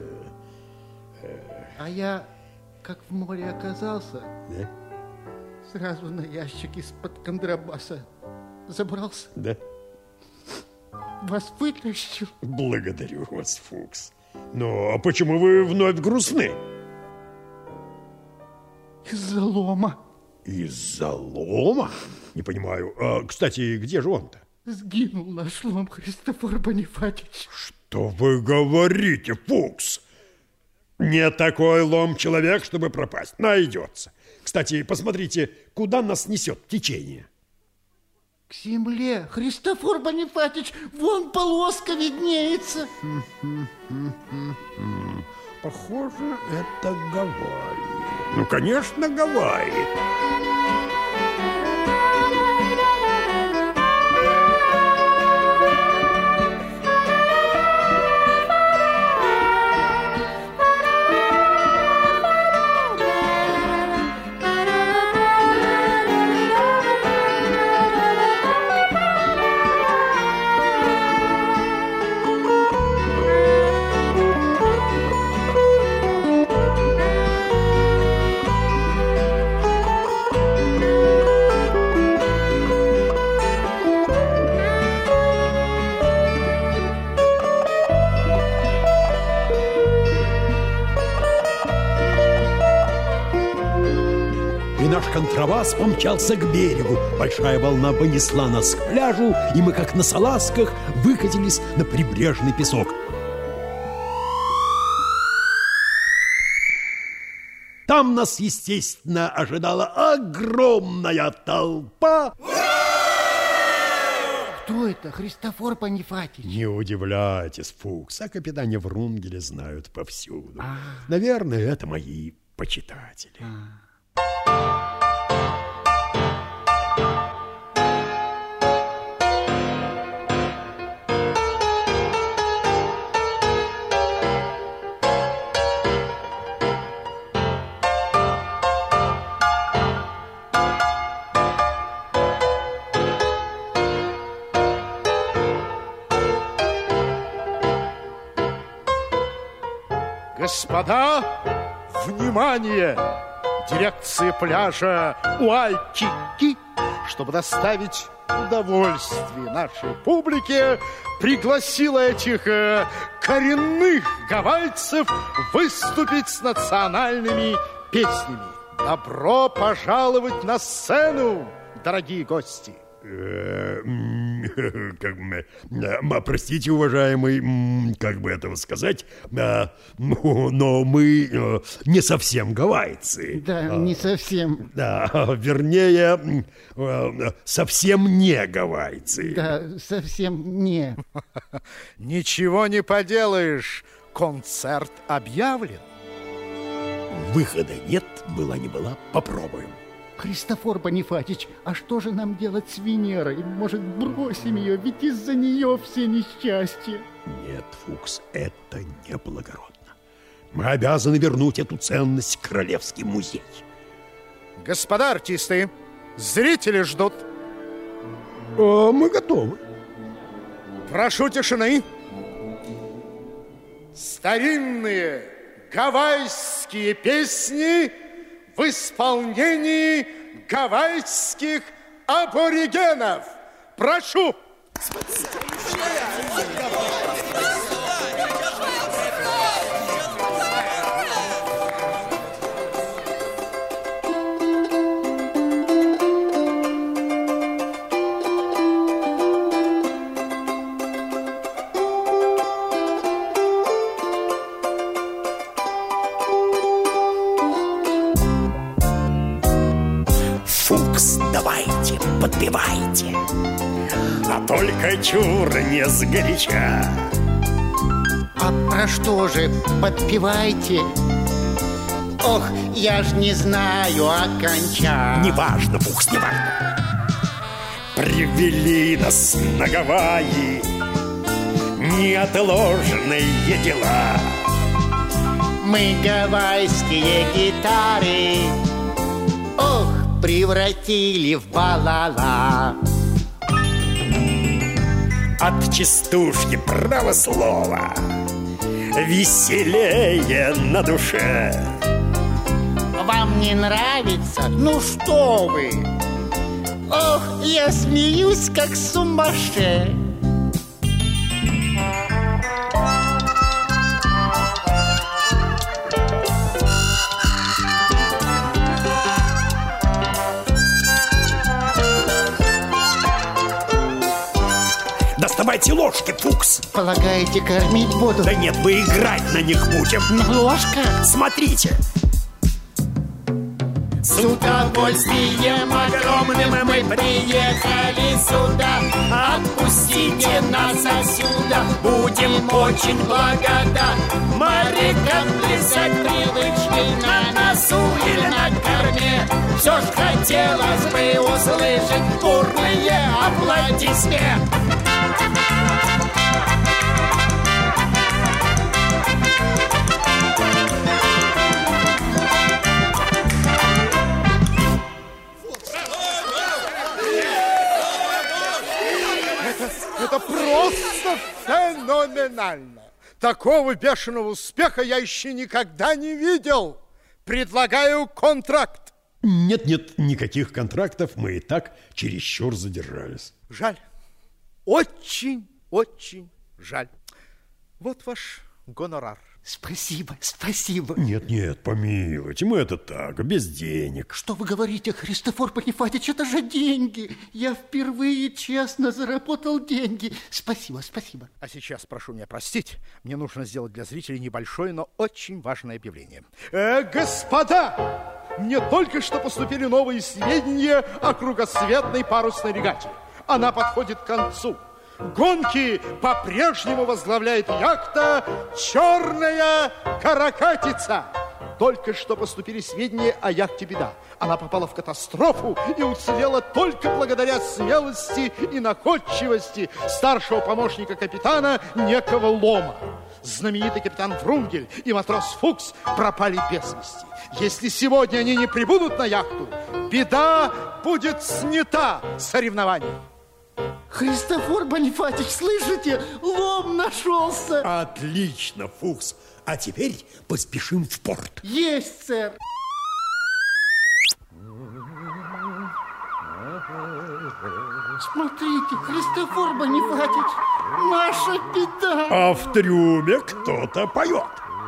А я, как в море оказался... Да? Сразу на ящик из-под контрабаса забрался. Да? Вас вытащил. Благодарю вас, Фукс. Но почему вы вновь грустны? Из-за лома. Из-за лома? Не понимаю. А, кстати, где же он-то? Сгинул наш лом, Христофор Бонифатич. Что вы говорите, Фукс? Не такой лом человек, чтобы пропасть. Найдется. Кстати, посмотрите, куда нас несет течение. К земле, Христофор Бонифатич, вон полоска виднеется. Похоже, это Гавайи. Ну, конечно, Гавайи. и наш контрабас помчался к берегу. Большая волна понесла нас к пляжу, и мы, как на салазках, выкатились на прибрежный песок. Там нас, естественно, ожидала огромная толпа. Кто это? Христофор Панифатич? Не удивляйтесь, Фукс, о капитане Врунгеле знают повсюду. А. Наверное, это мои почитатели. А. Господа, внимание! Дирекция пляжа Уайкики, чтобы доставить удовольствие нашей публике, пригласила этих э, коренных гавайцев выступить с национальными песнями. Добро пожаловать на сцену, дорогие гости! Как бы, простите, уважаемый, как бы этого сказать, но мы не совсем гавайцы. Да, не совсем. Да, вернее, совсем не гавайцы. Да, совсем не. Ничего не поделаешь, концерт объявлен. Выхода нет, была не была, попробуем. Христофор Панифатич, а что же нам делать с Венерой? Может, бросим ее, ведь из-за нее все несчастья. Нет, Фукс, это неблагородно. Мы обязаны вернуть эту ценность в Королевский музей. Господа артисты, зрители ждут. А, мы готовы. Прошу тишины. Старинные гавайские песни в исполнении гавайских аборигенов. Прошу! Фукс, давайте, подпевайте, а только чур не сгоряча. А про что же подпевайте? Ох, я ж не знаю оконча. Неважно, Фукс, неважно. Привели нас на Гавайи неотложные дела. Мы гавайские гитары, ох, превратили в балала. От частушки, право слово, веселее на душе. Вам не нравится? Ну что вы? Ох, я смеюсь, как сумасшедший. Доставайте ложки, Фукс. Полагаете, кормить буду? Да нет, мы играть на них будем. На ложках? Смотрите. С удовольствием огромным мы приехали сюда. Отпустите нас отсюда, будем очень благодарны. Морякам плясать привычки на носу или на корме. Все ж хотелось бы услышать бурные аплодисменты. Это просто феноменально. Такого бешеного успеха я еще никогда не видел. Предлагаю контракт. Нет-нет, никаких контрактов. Мы и так чересчур задержались. Жаль. Очень, очень жаль. Вот ваш гонорар. Спасибо, спасибо. Нет, нет, помилуйте, мы это так, без денег. Что вы говорите, Христофор Панифатич, это же деньги. Я впервые честно заработал деньги. Спасибо, спасибо. А сейчас прошу меня простить, мне нужно сделать для зрителей небольшое, но очень важное объявление. Э, господа, мне только что поступили новые сведения о кругосветной парусной регате. Она подходит к концу. Гонки по-прежнему возглавляет яхта «Черная каракатица». Только что поступили сведения о яхте «Беда». Она попала в катастрофу и уцелела только благодаря смелости и находчивости старшего помощника капитана некого Лома. Знаменитый капитан Врунгель и матрос Фукс пропали без вести. Если сегодня они не прибудут на яхту, «Беда» будет снята с соревнований. Христофор Бонифатич, слышите? Лом нашелся. Отлично, Фукс. А теперь поспешим в порт. Есть, сэр. Смотрите, Христофор Бонифатич, наша беда. А в трюме кто-то поет.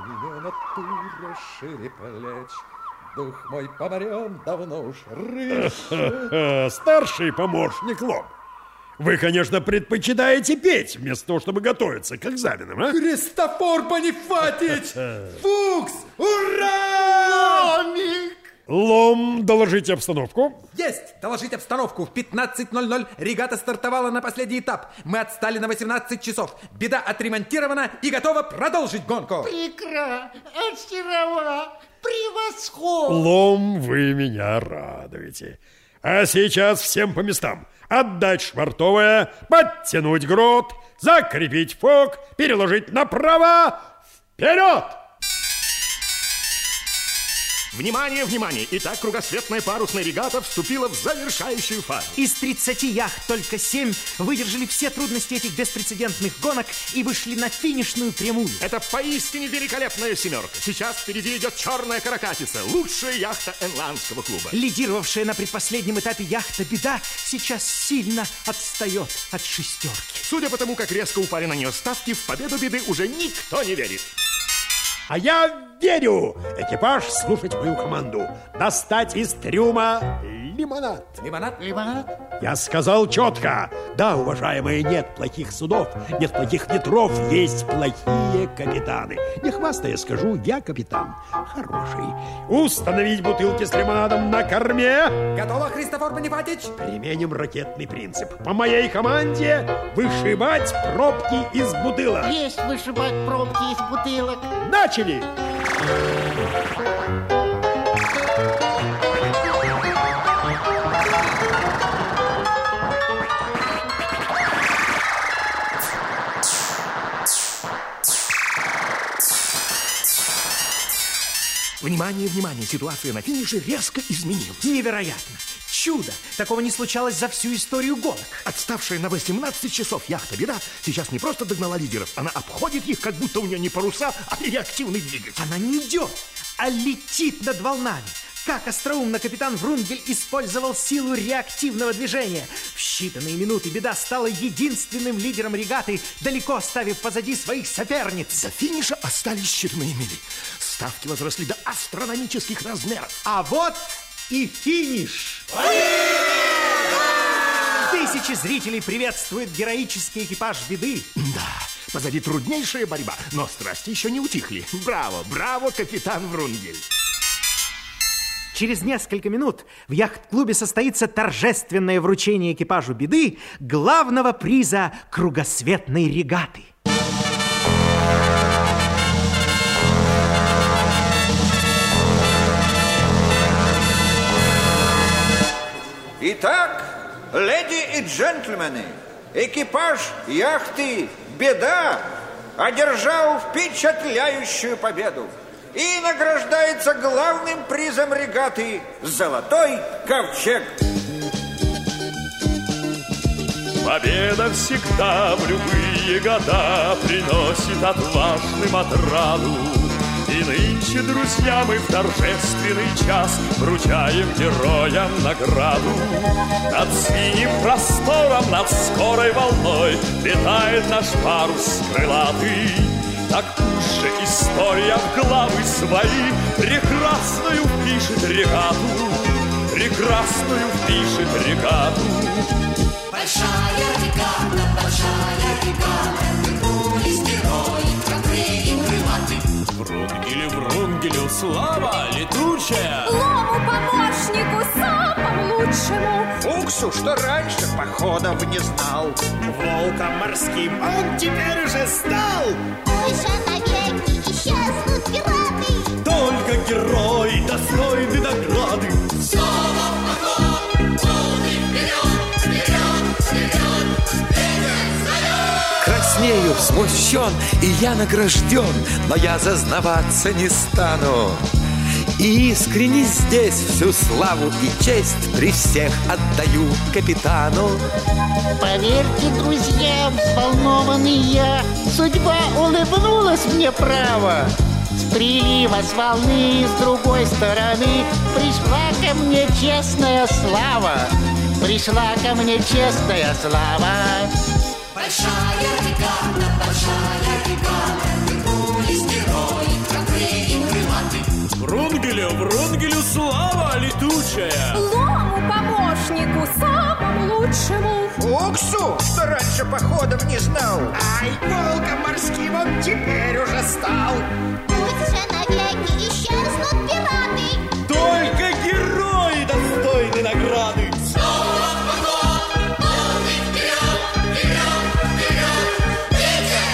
Шире плеч, дух мой поморен, давно уж рыж. Старший помощник Лом. Вы, конечно, предпочитаете петь, вместо того, чтобы готовиться к экзаменам, а? Христофор Бонифатич! Фукс! Ура! Ломик! Лом, доложите обстановку. Есть! Доложить обстановку. В пятнадцать ноль ноль регата стартовала на последний этап. Мы отстали на восемнадцать часов. «Беда» отремонтирована и готова продолжить гонку. Прекра! Очарова! Превосходно! Лом, вы меня радуете. А сейчас всем по местам. Отдать швартовое, подтянуть грот, закрепить фок, переложить направо. Вперед! Внимание, внимание! Итак, кругосветная парусная регата вступила в завершающую фазу. Из тридцати яхт только семь выдержали все трудности этих беспрецедентных гонок и вышли на финишную прямую. Это поистине великолепная семерка. Сейчас впереди идет «Черная каракатица», лучшая яхта Энландского клуба. Лидировавшая на предпоследнем этапе яхта «Беда» сейчас сильно отстает от шестерки. Судя по тому, как резко упали на нее ставки, в победу «Беды» уже никто не верит. А я верю! Экипаж, слушать мою команду. Достать из трюма лимонад. Лимонад? Лимонад? Я сказал четко. Да, уважаемые, нет плохих судов, нет плохих ветров, есть плохие капитаны. Не хвастая скажу, я капитан хороший. Установить бутылки с лимонадом на корме. Готово, Христофор Бонифатич? Применим ракетный принцип. По моей команде вышибать пробки из бутылок. Есть вышибать пробки из бутылок. Начали! Внимание, внимание! Ситуация на финише резко изменилась. Невероятно! Чудо! Такого не случалось за всю историю гонок. Отставшая на восемнадцать часов яхта «Беда» сейчас не просто догнала лидеров, она обходит их, как будто у нее не паруса, а реактивный двигатель. Она не идет, а летит над волнами. Как остроумно капитан Врунгель использовал силу реактивного движения. В считанные минуты «Беда» стала единственным лидером регаты, далеко оставив позади своих соперниц. До финиша остались считанные мили. Ставки возросли до астрономических размеров. А вот и финиш! Тысячи зрителей приветствуют героический экипаж «Беды». Да, позади труднейшая борьба, но страсти еще не утихли. Браво, браво, капитан Врунгель! Через несколько минут в яхт-клубе состоится торжественное вручение экипажу «Беды» главного приза кругосветной регаты. Итак, леди и джентльмены, экипаж яхты «Беда» одержал впечатляющую победу и награждается главным призом регаты «Золотой ковчег». Победа всегда в любые года приносит отважным отраду. И нынче, друзья, мы в торжественный час вручаем героям награду. Над синим простором, над скорой волной летает наш парус крылатый. Так пусть же история в главы свои прекрасную впишет регату, прекрасную впишет регату. Большая регата, большая регата, вернулись герои, храбрые и крылатые. Врунгелю, Врунгелю, слава летучая! Лому помощнику самому лучшему! Фуксу, что раньше походов не знал. Волком морским он теперь уже стал. Уже навеки исчезнут пираты. Только герои достойны награды. Снова огонь, полный вперед, вперед, вперед, ветер зовет. Краснею, смущен, и я награжден, но я зазнаваться не стану. И искренне здесь всю славу и честь при всех отдаю капитану. Поверьте, друзья, взволнованный я, судьба улыбнулась мне право. С прилива, с волны, с другой стороны пришла ко мне честная слава. Пришла ко мне честная слава. Большая регата, большая регата, вернулись герои, храбрые и крылатые. Врунгелю, Врунгелю, слава летучая! Лому помощнику самому лучшему! Фуксу, что раньше походов не знал. Ай, волком морским он теперь уже стал. Пусть же навеки исчезнут пираты. Только герои достойны награды. Снова поход, полный вперед, вперед, вперед, ветер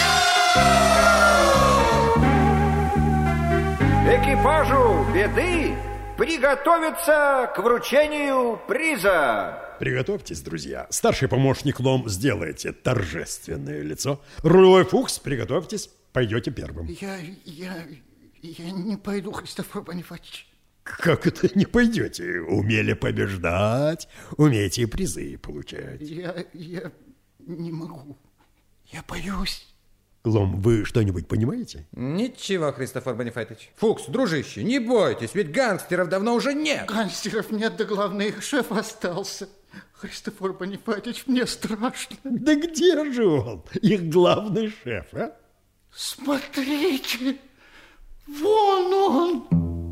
зовет. Экипажу беды приготовиться к вручению приза. Приготовьтесь, друзья. Старший помощник Лом, сделайте торжественное лицо. Рулевой Фукс, приготовьтесь, пойдете первым. Я, я, я не пойду, Христофор Бонифатич. Как это не пойдете? Умели побеждать, умеете призы получать. Я, я не могу. Я боюсь. Лом, вы что-нибудь понимаете? Ничего, Христофор Бонифатич. Фукс, дружище, не бойтесь, ведь гангстеров давно уже нет. Гангстеров нет, да главное, их шеф остался. Христофор Бонифатич, мне страшно. Да где же он, их главный шеф, а? Смотрите, вон он.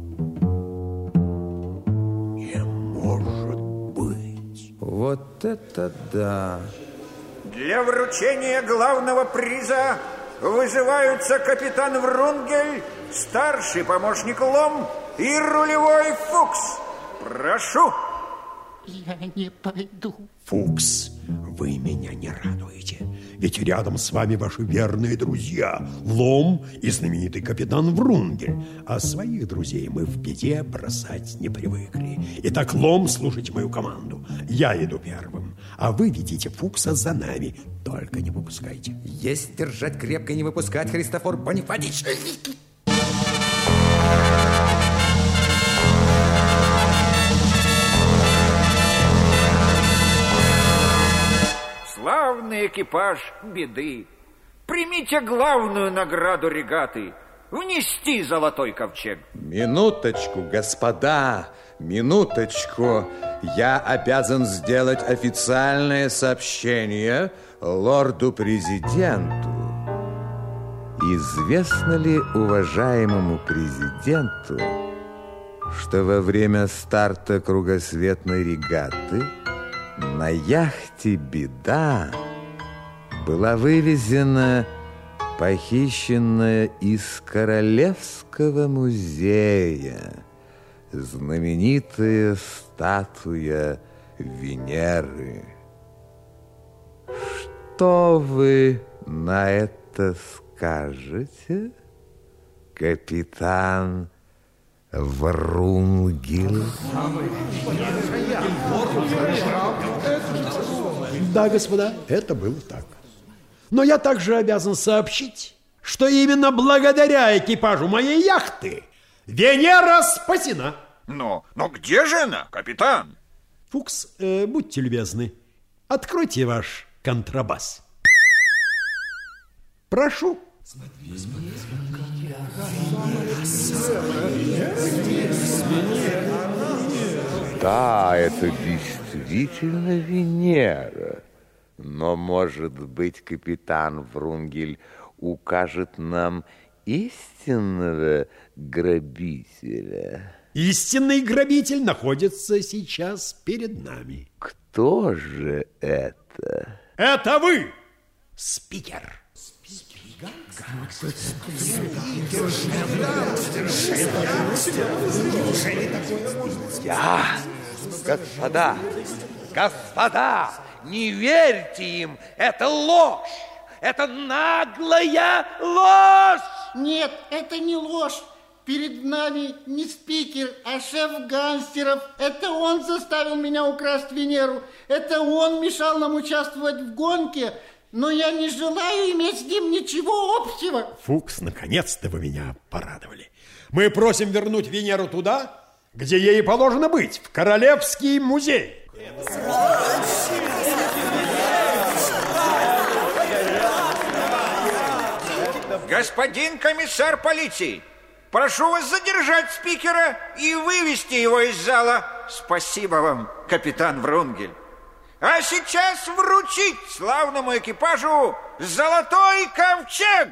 Не может быть. Вот это да. Для вручения главного приза вызываются капитан Врунгель, старший помощник Лом и рулевой Фукс. Прошу. Я не пойду. Фукс, вы меня не радуете. Ведь рядом с вами ваши верные друзья Лом и знаменитый капитан Врунгель. А своих друзей мы в беде бросать не привыкли. Итак, Лом, слушайте мою команду. Я иду первым, а вы ведите Фукса за нами. Только не выпускайте. Есть держать крепко и не выпускать, Христофор Бонифатич. Славный экипаж беды, примите главную награду регаты — внести золотой ковчег. Минуточку, господа, минуточку. Я обязан сделать официальное сообщение лорду-президенту. Известно ли уважаемому президенту, что во время старта кругосветной регаты на яхте «Беда» была вывезена похищенная из Королевского музея знаменитая статуя Венеры. Что вы на это скажете, капитан Врунгель? Да, господа, это было так. Но я также обязан сообщить, что именно благодаря экипажу моей яхты Венера спасена. Но, но где же она, капитан? Фукс, э, будьте любезны, откройте ваш контрабас. Прошу. Да, это действительно Венера. Но, может быть, капитан Врунгель укажет нам истинного грабителя? Истинный грабитель находится сейчас перед нами. Кто же это? Это вы, спикер. Я, господа, господа, не верьте им, это ложь, это наглая ложь. Нет, это не ложь. Перед нами не спикер, а шеф гангстеров. Это он заставил меня украсть Венеру. Это он мешал нам участвовать в гонке. Но я не желаю иметь с ним ничего общего. Фукс, наконец-то вы меня порадовали. Мы просим вернуть Венеру туда, где ей положено быть, в Королевский музей. Господин комиссар полиции, прошу вас задержать спикера и вывести его из зала. Спасибо вам, капитан Врунгель. А сейчас вручить славному экипажу золотой ковчег.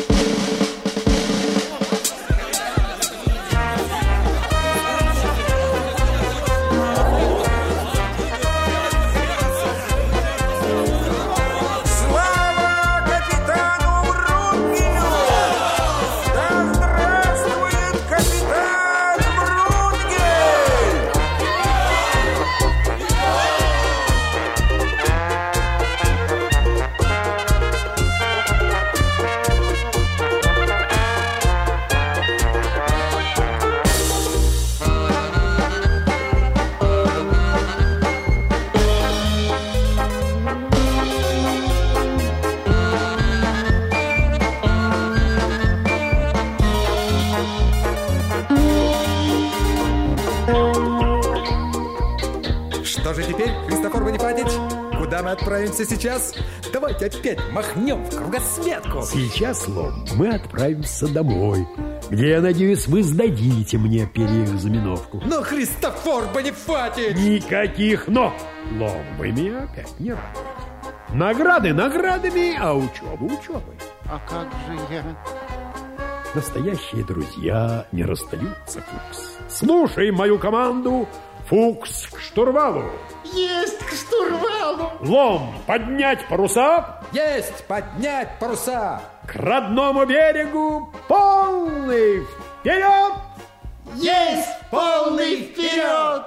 Что же теперь, Христофор Бонифатич? Куда мы отправимся сейчас? Давайте опять махнем в кругосветку. Сейчас, Лом, мы отправимся домой, где, я надеюсь, вы сдадите мне переэкзаменовку. Но, Христофор Бонифатич! Никаких «но». Лом, вы меня опять не радуете. Награды наградами, а учеба учебой. А как же я? Настоящие друзья не расстаются, Фукс. Слушай мою команду. Фукс к штурвалу. Есть к штурвалу. Лом, поднять паруса. Есть поднять паруса. К родному берегу полный вперед. Есть полный вперед.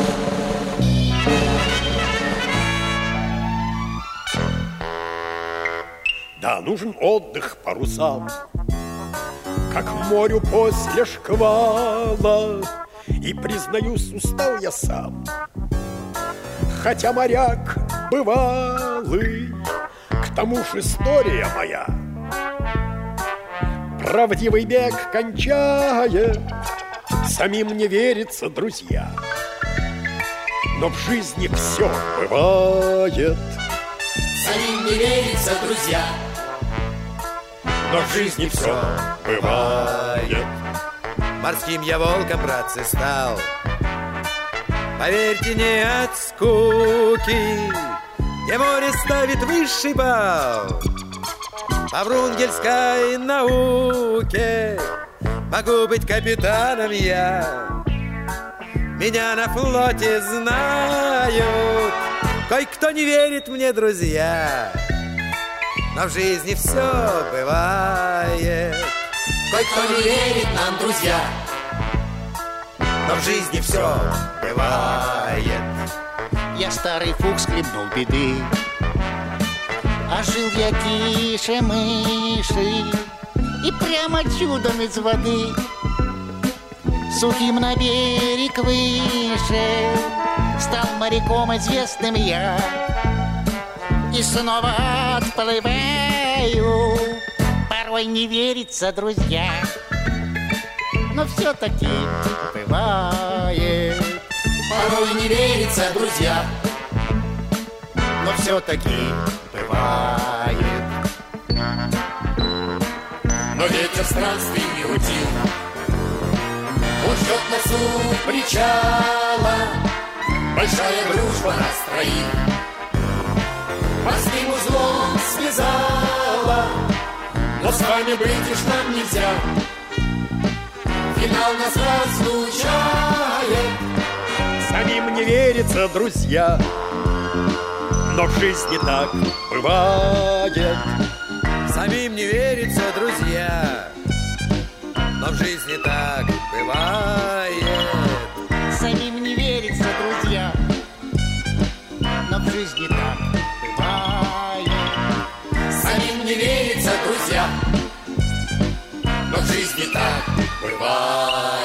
Да, нужен отдых парусам, как морю после шквала. И, признаюсь, устал я сам, хотя моряк бывалый. К тому ж история моя правдивый бег кончает. Самим не верится, друзья, но в жизни все бывает. Самим не верится, друзья, но в жизни все бывает. Морским я волком, братцы, стал. Поверьте, не от скуки, где море ставит высший балл. По врунгельской науке могу быть капитаном я. Меня на флоте знают, кое-кто не верит мне, друзья, но в жизни все бывает. Кое-кто не верит нам, друзья, но в жизни все бывает. Я старый Фукс хлебнул беды, а жил я тише мыши и прямо чудом из воды, сухим на берег выше, стал моряком известным я и снова отплываю. Порой не верится, друзья, но все-таки бывает. Порой не верится, друзья, но все-таки бывает. Но ветер странствий не утил, он ждет нас у причала. Большая дружба нас троих морским узлом связала. Но с вами быть уж нам нельзя. Финал нас разлучает. Самим не верится, друзья, но в жизни так бывает. Самим не верится, друзья, но в жизни так бывает. Самим не верится, друзья, но в жизни так бывает. Самим не верится, друзья, но в жизни так бывает.